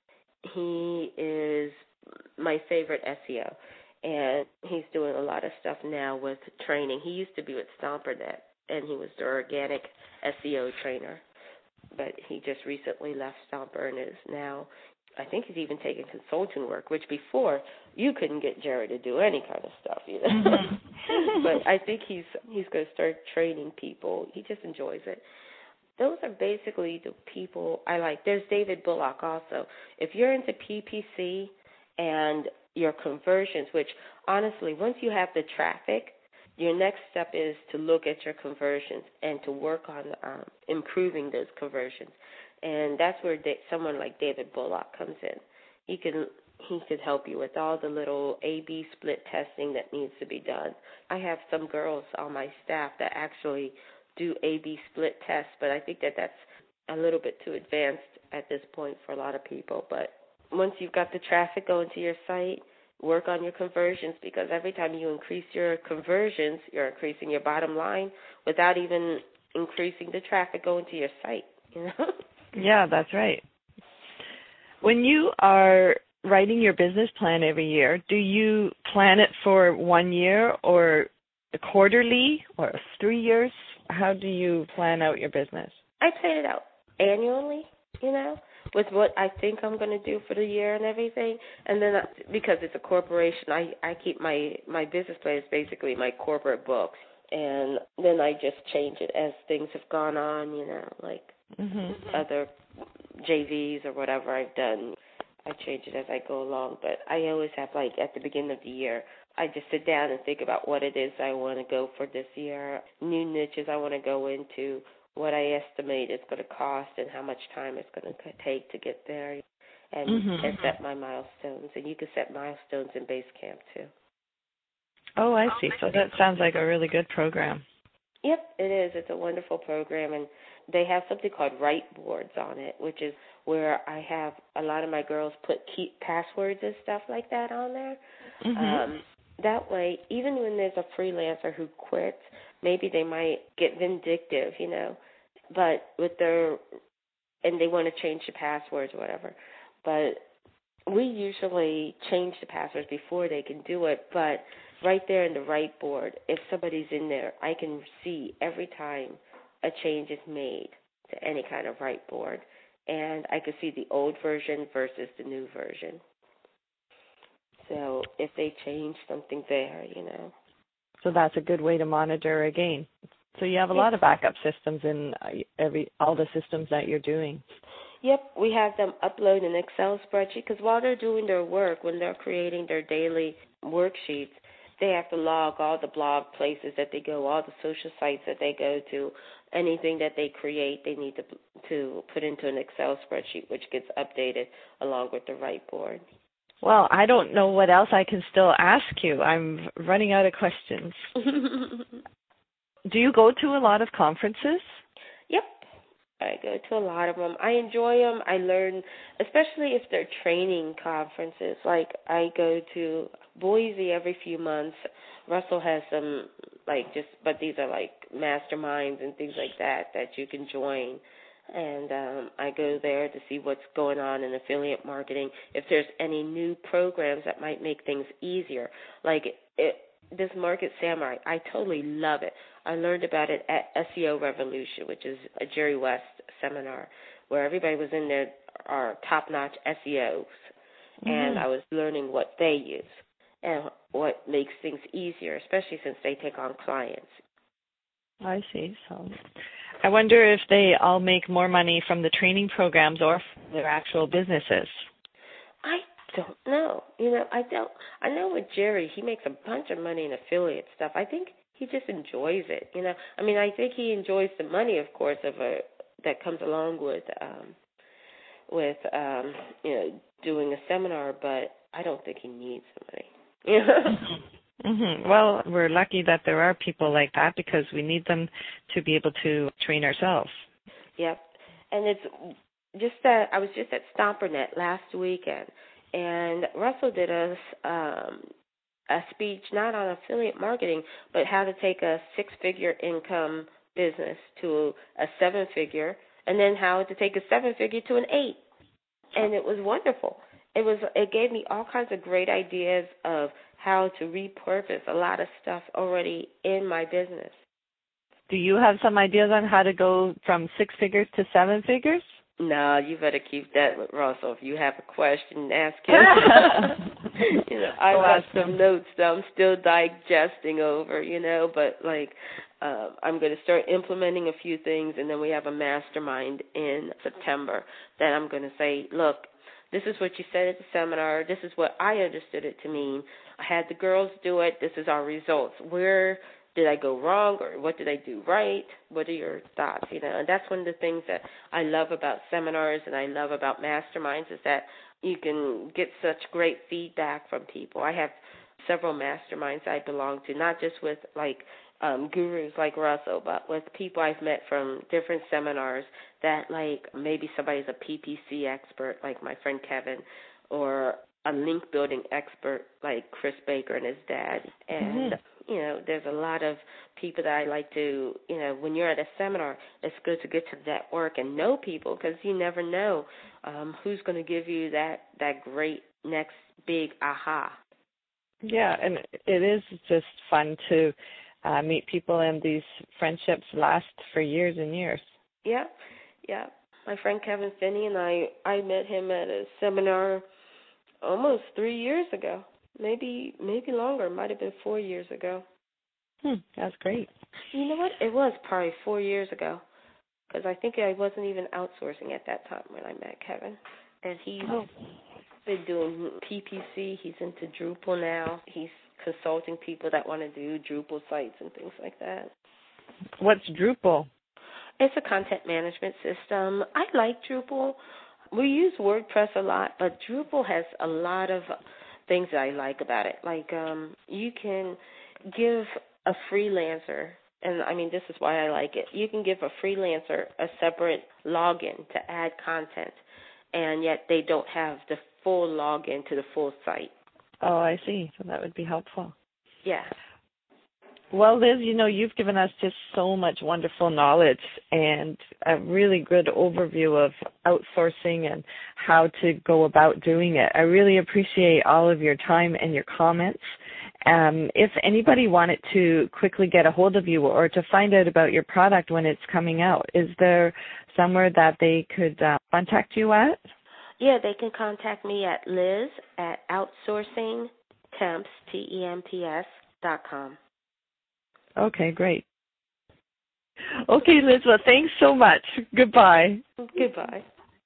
He is my favorite S E O, and he's doing a lot of stuff now with training. He used to be with StomperNet, and he was the organic S E O trainer, but he just recently left Stomper and is now, I think he's even taking consulting work, which before you couldn't get Jerry to do any kind of stuff, you know. Mm-hmm. But I think he's he's going to start training people. He just enjoys it. Those are basically the people I like. There's David Bullock also. If you're into P P C and your conversions, which honestly, once you have the traffic, your next step is to look at your conversions and to work on um, improving those conversions. And that's where they, someone like David Bullock comes in. He can he could help you with all the little A B split testing that needs to be done. I have some girls on my staff that actually do A B split tests, but I think that that's a little bit too advanced at this point for a lot of people. But once you've got the traffic going to your site, work on your conversions, because every time you increase your conversions, you're increasing your bottom line without even increasing the traffic going to your site, you know? Yeah, that's right. When you are writing your business plan every year, do you plan it for one year or quarterly or three years? How do you plan out your business? I plan it out annually, you know, with what I think I'm going to do for the year and everything. And then I, because it's a corporation, I, I keep my, my business plan is basically my corporate books. And then I just change it as things have gone on, you know, like mm-hmm. other J Vs or whatever I've done. I change it as I go along. But I always have, like, at the beginning of the year, I just sit down and think about what it is I want to go for this year, new niches I want to go into, what I estimate it's going to cost, and how much time it's going to take to get there, and, mm-hmm. and set my milestones. And you can set milestones in Basecamp, too. Oh, I see. So that sounds like a really good program. Yep, it is. It's a wonderful program, and they have something called Write Boards on it, which is where I have a lot of my girls put key passwords and stuff like that on there. Mm-hmm. Um, that way, even when there's a freelancer who quits, maybe they might get vindictive, you know, but with their, and they want to change the passwords or whatever. But we usually change the passwords before they can do it, but right there in the Write Board, if somebody's in there, I can see every time a change is made to any kind of Write Board, and I can see the old version versus the new version. So if they change something there, you know. So that's a good way to monitor again. So you have a lot of backup systems in every all the systems that you're doing. Yep, we have them upload an Excel spreadsheet, because while they're doing their work, when they're creating their daily worksheets, they have to log all the blog places that they go, all the social sites that they go to, anything that they create, they need to to put into an Excel spreadsheet, which gets updated along with the Write Board. Well, I don't know what else I can still ask you. I'm running out of questions. Do you go to a lot of conferences? Yep. I go to a lot of them. I enjoy them. I learn, especially if they're training conferences. Like I go to Boise every few months. Russell has some, like just, but these are like masterminds and things like that that you can join. And um, I go there to see what's going on in affiliate marketing, if there's any new programs that might make things easier. Like it, this Market Samurai, I totally love it. I learned about it at S E O Revolution, which is a Jerry West seminar, where everybody was in there, are top-notch S E Os, mm-hmm. and I was learning what they use and what makes things easier, especially since they take on clients. I see. So I wonder if they all make more money from the training programs or from their actual businesses. I don't know. You know, I don't. I know with Jerry, he makes a bunch of money in affiliate stuff. I think he just enjoys it. You know, I mean, I think he enjoys the money, of course, of a that comes along with um, with um, you know doing a seminar. But I don't think he needs the money. You know? Mm-hmm. Well, we're lucky that there are people like that, because we need them to be able to train ourselves. Yep. And it's just that I was just at StomperNet last weekend, and Russell did a, um, a speech not on affiliate marketing, but how to take a six-figure income business to a seven-figure, and then how to take a seven-figure to an eight. And it was wonderful. It was. It gave me all kinds of great ideas of how to repurpose a lot of stuff already in my business. Do you have some ideas on how to go from six figures to seven figures? No, you better keep that with Russell. If you have a question, ask him. you know, I got some notes that I'm still digesting over, you know, but like uh, I'm going to start implementing a few things, and then we have a mastermind in September that I'm going to say, look, this is what you said at the seminar. This is what I understood it to mean. I had the girls do it. This is our results. Where did I go wrong, or what did I do right? What are your thoughts? You know, and that's one of the things that I love about seminars and I love about masterminds, is that you can get such great feedback from people. I have several masterminds I belong to, not just with like um, gurus like Russell, but with people I've met from different seminars that like maybe somebody's a P P C expert like my friend Kevin, or a link building expert like Chris Baker and his dad. And, mm-hmm. you know, there's a lot of people that I like to, you know, when you're at a seminar, it's good to get to network and know people, because you never know um, who's going to give you that, that great next big aha. Yeah, and it is just fun to uh, meet people, and these friendships last for years and years. Yeah, yeah. My friend Kevin Finney and I, I met him at a seminar almost three years ago, maybe maybe longer. It might have been four years ago. Hmm, that's great. You know what? It was probably four years ago, because I think I wasn't even outsourcing at that time when I met Kevin. And he's oh. been doing P P C. He's into Drupal now. He's consulting people that want to do Drupal sites and things like that. What's Drupal? It's a content management system. I like Drupal. We use WordPress a lot, but Drupal has a lot of things that I like about it. Like um, you can give a freelancer, and I mean this is why I like it, you can give a freelancer a separate login to add content, and yet they don't have the full login to the full site. Oh, I see. So that would be helpful. Yeah. Well, Liz, you know, you've given us just so much wonderful knowledge and a really good overview of outsourcing and how to go about doing it. I really appreciate all of your time and your comments. Um, if anybody wanted to quickly get a hold of you or to find out about your product when it's coming out, is there somewhere that they could uh, contact you at? Yeah, they can contact me at Liz at outsourcing temps, T E M P S, dot com. Okay, great. Okay, Liz, well, thanks so much. Goodbye. Goodbye.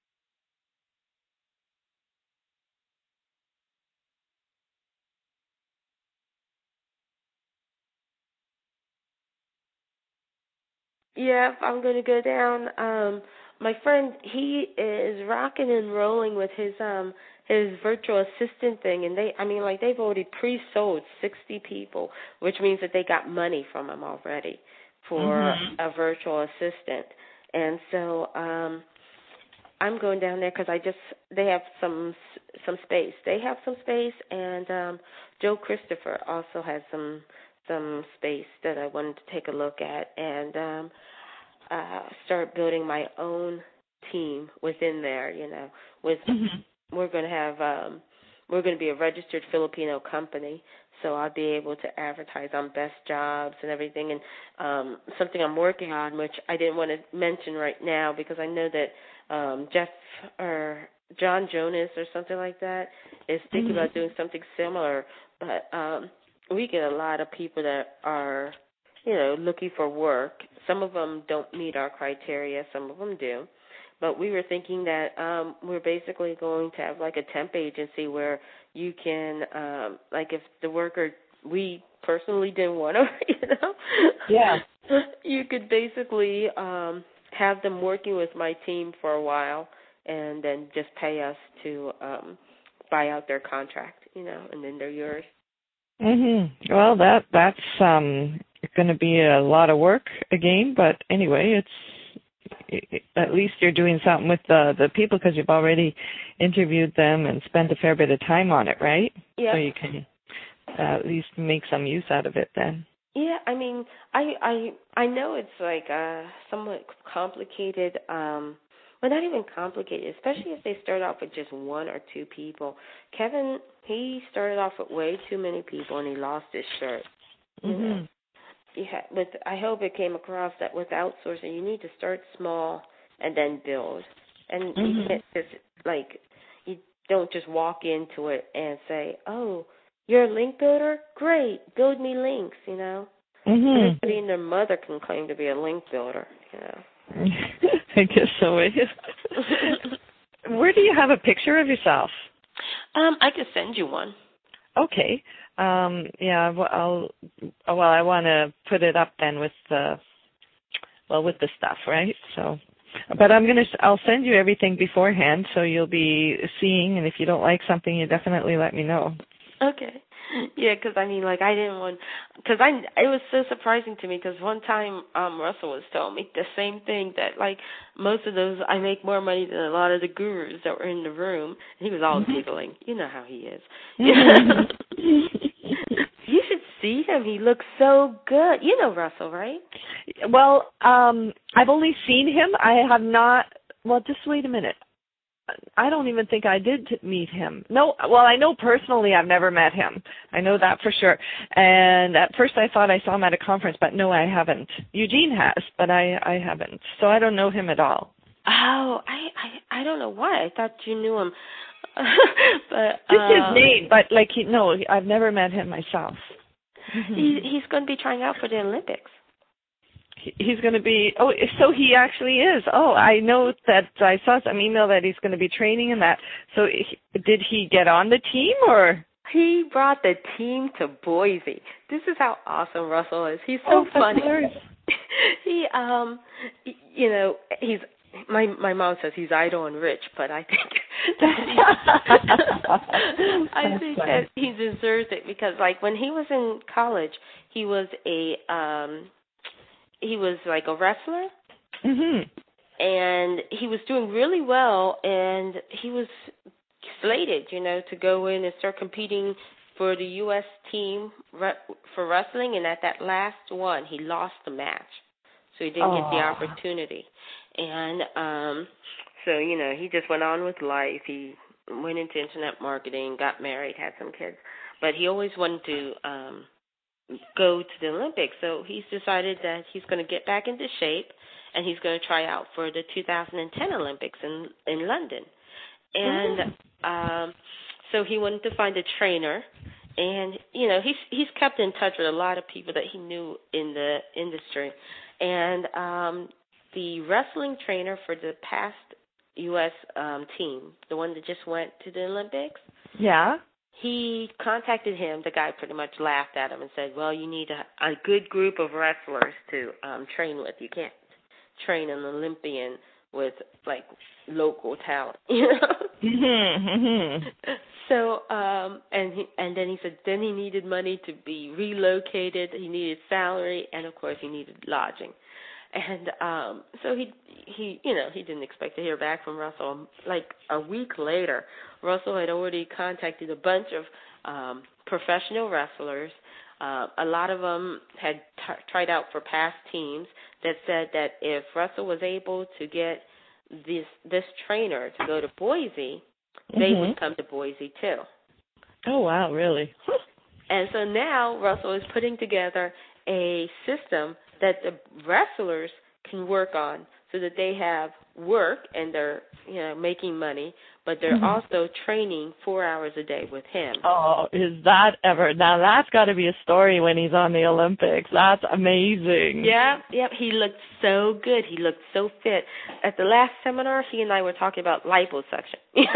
Yeah, I'm going to go down. Um, my friend, he is rocking and rolling with his um his virtual assistant thing, and they, I mean, like they've already pre-sold sixty people, which means that they got money from him already for mm-hmm. a virtual assistant. And so um, I'm going down there because I just they have some some space. They have some space, and um, Joe Christopher also has some some space that I wanted to take a look at, and um, uh, start building my own team within there. You know, with mm-hmm. we're going to have um, we're going to be a registered Filipino company, so I'll be able to advertise on Best Jobs and everything. And um, something I'm working on, which I didn't want to mention right now because I know that um, Jeff or John Jonas or something like that is thinking mm-hmm. about doing something similar, but um, we get a lot of people that are, you know, looking for work. Some of them don't meet our criteria. Some of them do. But we were thinking that um, we're basically going to have like a temp agency where you can, um, like if the worker, we personally didn't want to, you know. Yeah. You could basically um, have them working with my team for a while and then just pay us to um, buy out their contract, you know, and then they're yours. Mhm. Well, that that's um going to be a lot of work again, but anyway, it's at least you're doing something with the the people because you've already interviewed them and spent a fair bit of time on it, right? Yeah. So you can uh, at least make some use out of it then. Yeah, I mean, I I I know it's like uh somewhat complicated. Um, well, not even complicated, especially if they start off with just one or two people. Kevin, he started off with way too many people, and he lost his shirt. You mm-hmm. know? Yeah, with I hope it came across that with outsourcing, you need to start small and then build. And mm-hmm. you can't just, like, you don't just walk into it and say, oh, you're a link builder? Great, build me links, you know. Mm-hmm. Everybody and their mother can claim to be a link builder, you know. I guess so. Where do you have a picture of yourself? Um, I could send you one. Okay. Um, yeah. Well, I'll, well, I want to put it up then with the, well, with the stuff, right? So, but I'm gonna, I'll send you everything beforehand, so you'll be seeing. And if you don't like something, you definitely let me know. Okay. Yeah, because I mean, like, I didn't want, because I, it was so surprising to me, because one time um Russell was telling me the same thing, that, like, most of those, I make more money than a lot of the gurus that were in the room. And he was all giggling. You know how he is. You should see him. He looks so good. You know Russell, right? Well, um, I've only seen him. I have not, well, just wait a minute. I don't even think I did meet him. No, well, I know personally I've never met him. I know that for sure. And at first I thought I saw him at a conference, but no, I haven't. Eugene has, but I, I haven't. So I don't know him at all. Oh, I, I, I don't know why. I thought you knew him. But just uh, his name, but like, he, no, I've never met him myself. He, he's going to be trying out for the Olympics. He's going to be, oh, so he actually is. Oh, I know that I saw some email that he's going to be training in that. So he, did he get on the team or? He brought the team to Boise. This is how awesome Russell is. He's so oh, funny. Hilarious. he, um, you know, he's, my my mom says he's idle and rich, but I think that he, I think that he deserves it, because, like, when he was in college, he was a um he was like a wrestler, mm-hmm. and he was doing really well, and he was slated, you know, to go in and start competing for the U S team for wrestling, and at that last one, he lost the match, so he didn't Aww. get the opportunity. And um, so, you know, he just went on with life. He went into internet marketing, got married, had some kids. But he always wanted to um, go to the Olympics. So he's decided that he's going to get back into shape, and he's going to try out for the two thousand ten Olympics in, in London. And um, so he wanted to find a trainer. And, you know, he's he's kept in touch with a lot of people that he knew in the industry. And um the wrestling trainer for the past U S um, team, the one that just went to the Olympics, yeah, he contacted him. The guy pretty much laughed at him and said, well, you need a, a good group of wrestlers to um, train with. You can't train an Olympian with, like, local talent, you know? So, um, and he, and then he said then he needed money to be relocated. He needed salary, and, of course, he needed lodging. And um, so he, he, you know, he didn't expect to hear back from Russell. Like a week later, Russell had already contacted a bunch of um, professional wrestlers. Uh, a lot of them had t- tried out for past teams that said that if Russell was able to get this this trainer to go to Boise, mm-hmm. they would come to Boise too. Oh, wow, really? And so now Russell is putting together a system that the wrestlers can work on, so that they have work and they're, you know, making money, but they're mm-hmm. also training four hours a day with him. Oh, is that ever? Now that's got to be a story when he's on the Olympics. That's amazing. Yeah, yep. He looked so good. He looked so fit. At the last seminar, he and I were talking about liposuction. And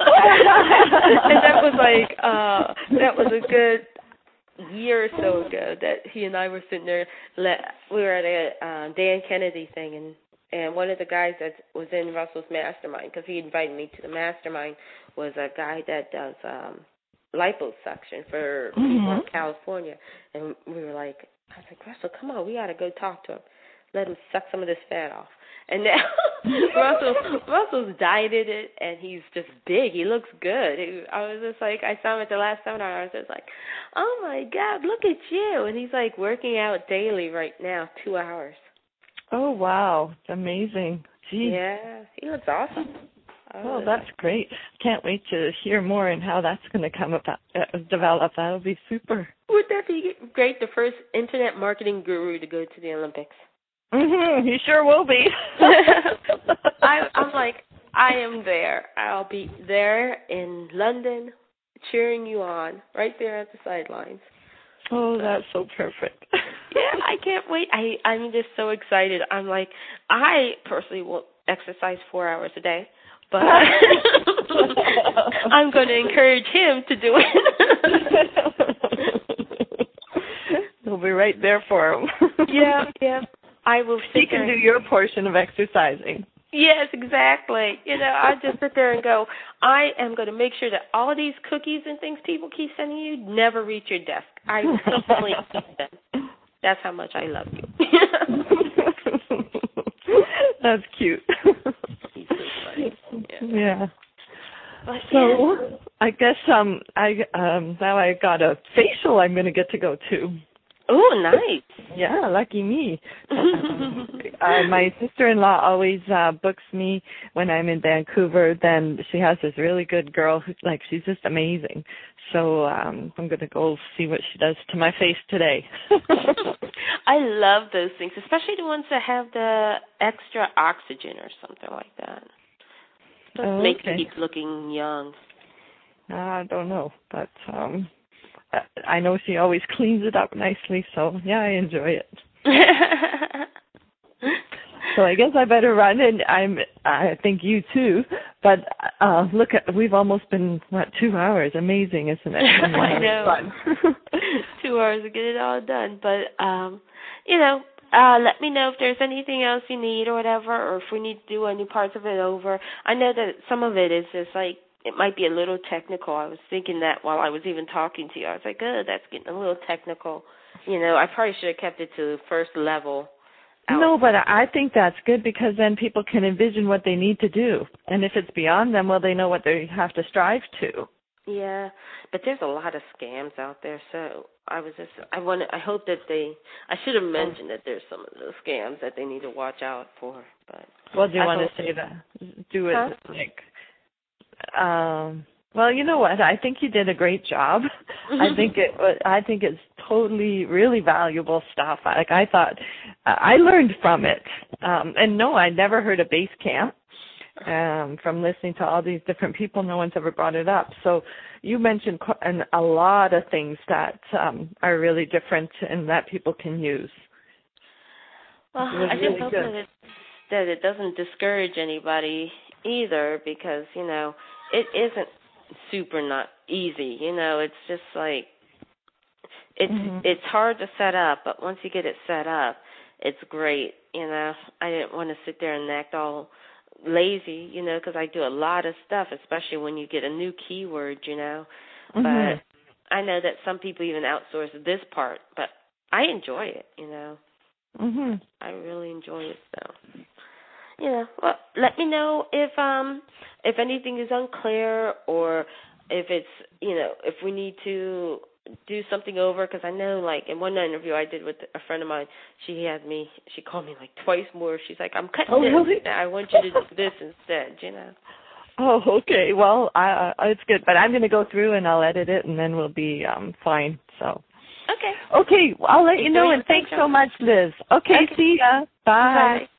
that was like, uh, that was a good year or so ago that he and I were sitting there. We were at a uh, Dan Kennedy thing, and, and one of the guys that was in Russell's mastermind, because he invited me to the mastermind, was a guy that does um, liposuction for mm-hmm. people in California. And we were like, I was like, Russell, come on, we got to go talk to him. Let him suck some of this fat off. And now Russell, Russell's dieted it, and he's just big. He looks good. He, I was just like, I saw him at the last seminar. I was just like, oh, my God, look at you. And he's, like, working out daily right now, two hours. Oh, wow. It's amazing. Gee. Yeah, he looks awesome. Oh, that's great. Can't wait to hear more and how that's going to come about, uh, develop. That'll be super. Would that be great, the first internet marketing guru to go to the Olympics? Mm-hmm. He sure will be. I, I'm like, I am there. I'll be there in London cheering you on right there at the sidelines. Oh, that's so perfect. Yeah, I can't wait. I, I'm just so excited. I'm like, I personally will exercise four hours a day, but I'm going to encourage him to do it. We'll be right there for him. Yeah, yeah. I will. He can do your portion of exercising. Yes, exactly. You know, I just sit there and go, I am going to make sure that all of these cookies and things people keep sending you never reach your desk. I will personally keep them. That's how much I love you. That's cute. He's so funny. Yeah. Yeah. But, so yeah. I guess um I um now I got a facial I'm gonna get to go to. Oh, nice. Yeah, lucky me. uh, my sister-in-law always uh books me when I'm in Vancouver. Then she has this really good girl who, like, she's just amazing. So um I'm going to go see what she does to my face today. I love those things, especially the ones that have the extra oxygen or something like that. It oh, makes okay. you keep looking young. I don't know, but um I know she always cleans it up nicely, so yeah, I enjoy it. So I guess I better run, and I'm I think you too. But uh look at we've almost been what two hours. Amazing, isn't it? I know. Fun. Two hours to get it all done. But um, you know, uh, let me know if there's anything else you need or whatever, or if we need to do any parts of it over. I know that some of it is just like, it might be a little technical. I was thinking that while I was even talking to you. I was like, oh, that's getting a little technical. You know, I probably should have kept it to first level. Out. No, but I think that's good because then people can envision what they need to do. And if it's beyond them, well, they know what they have to strive to. Yeah, but there's a lot of scams out there, so I was just, I want I hope that they, I should have mentioned that there's some of those scams that they need to watch out for. But well, do you I want hope, to say that? Do it huh? like, um, well, you know what? I think you did a great job. I think it. I think it's totally, really valuable stuff. Like I thought, I learned from it. Um, and no, I never heard of base camp. Um, from listening to all these different people, no one's ever brought it up. So you mentioned a lot of things that um, are really different and that people can use. Well, I just really hope good. that it, that it doesn't discourage anybody either, because, you know, it isn't super not easy. You know, it's just like, it's mm-hmm. it's hard to set up, but once you get it set up, it's great. You know, I didn't want to sit there and act all lazy, you know, because I do a lot of stuff, especially when you get a new keyword, you know. Mm-hmm. But I know that some people even outsource this part, but I enjoy it, you know. Mm-hmm. I really enjoy it, so. You know, well, let me know if um if anything is unclear, or if it's, you know, if we need to do something over, because I know, like, in one interview I did with a friend of mine, she had me, she called me like twice more. She's like, I'm cutting oh, this. Really? I want you to do this instead, you know. Oh, okay. Well, I, uh, it's good, but I'm going to go through and I'll edit it, and then we'll be um fine. So. Okay. Okay, I'll let you know, and thanks so much, Liz. Okay, okay. see ya. Bye. Bye.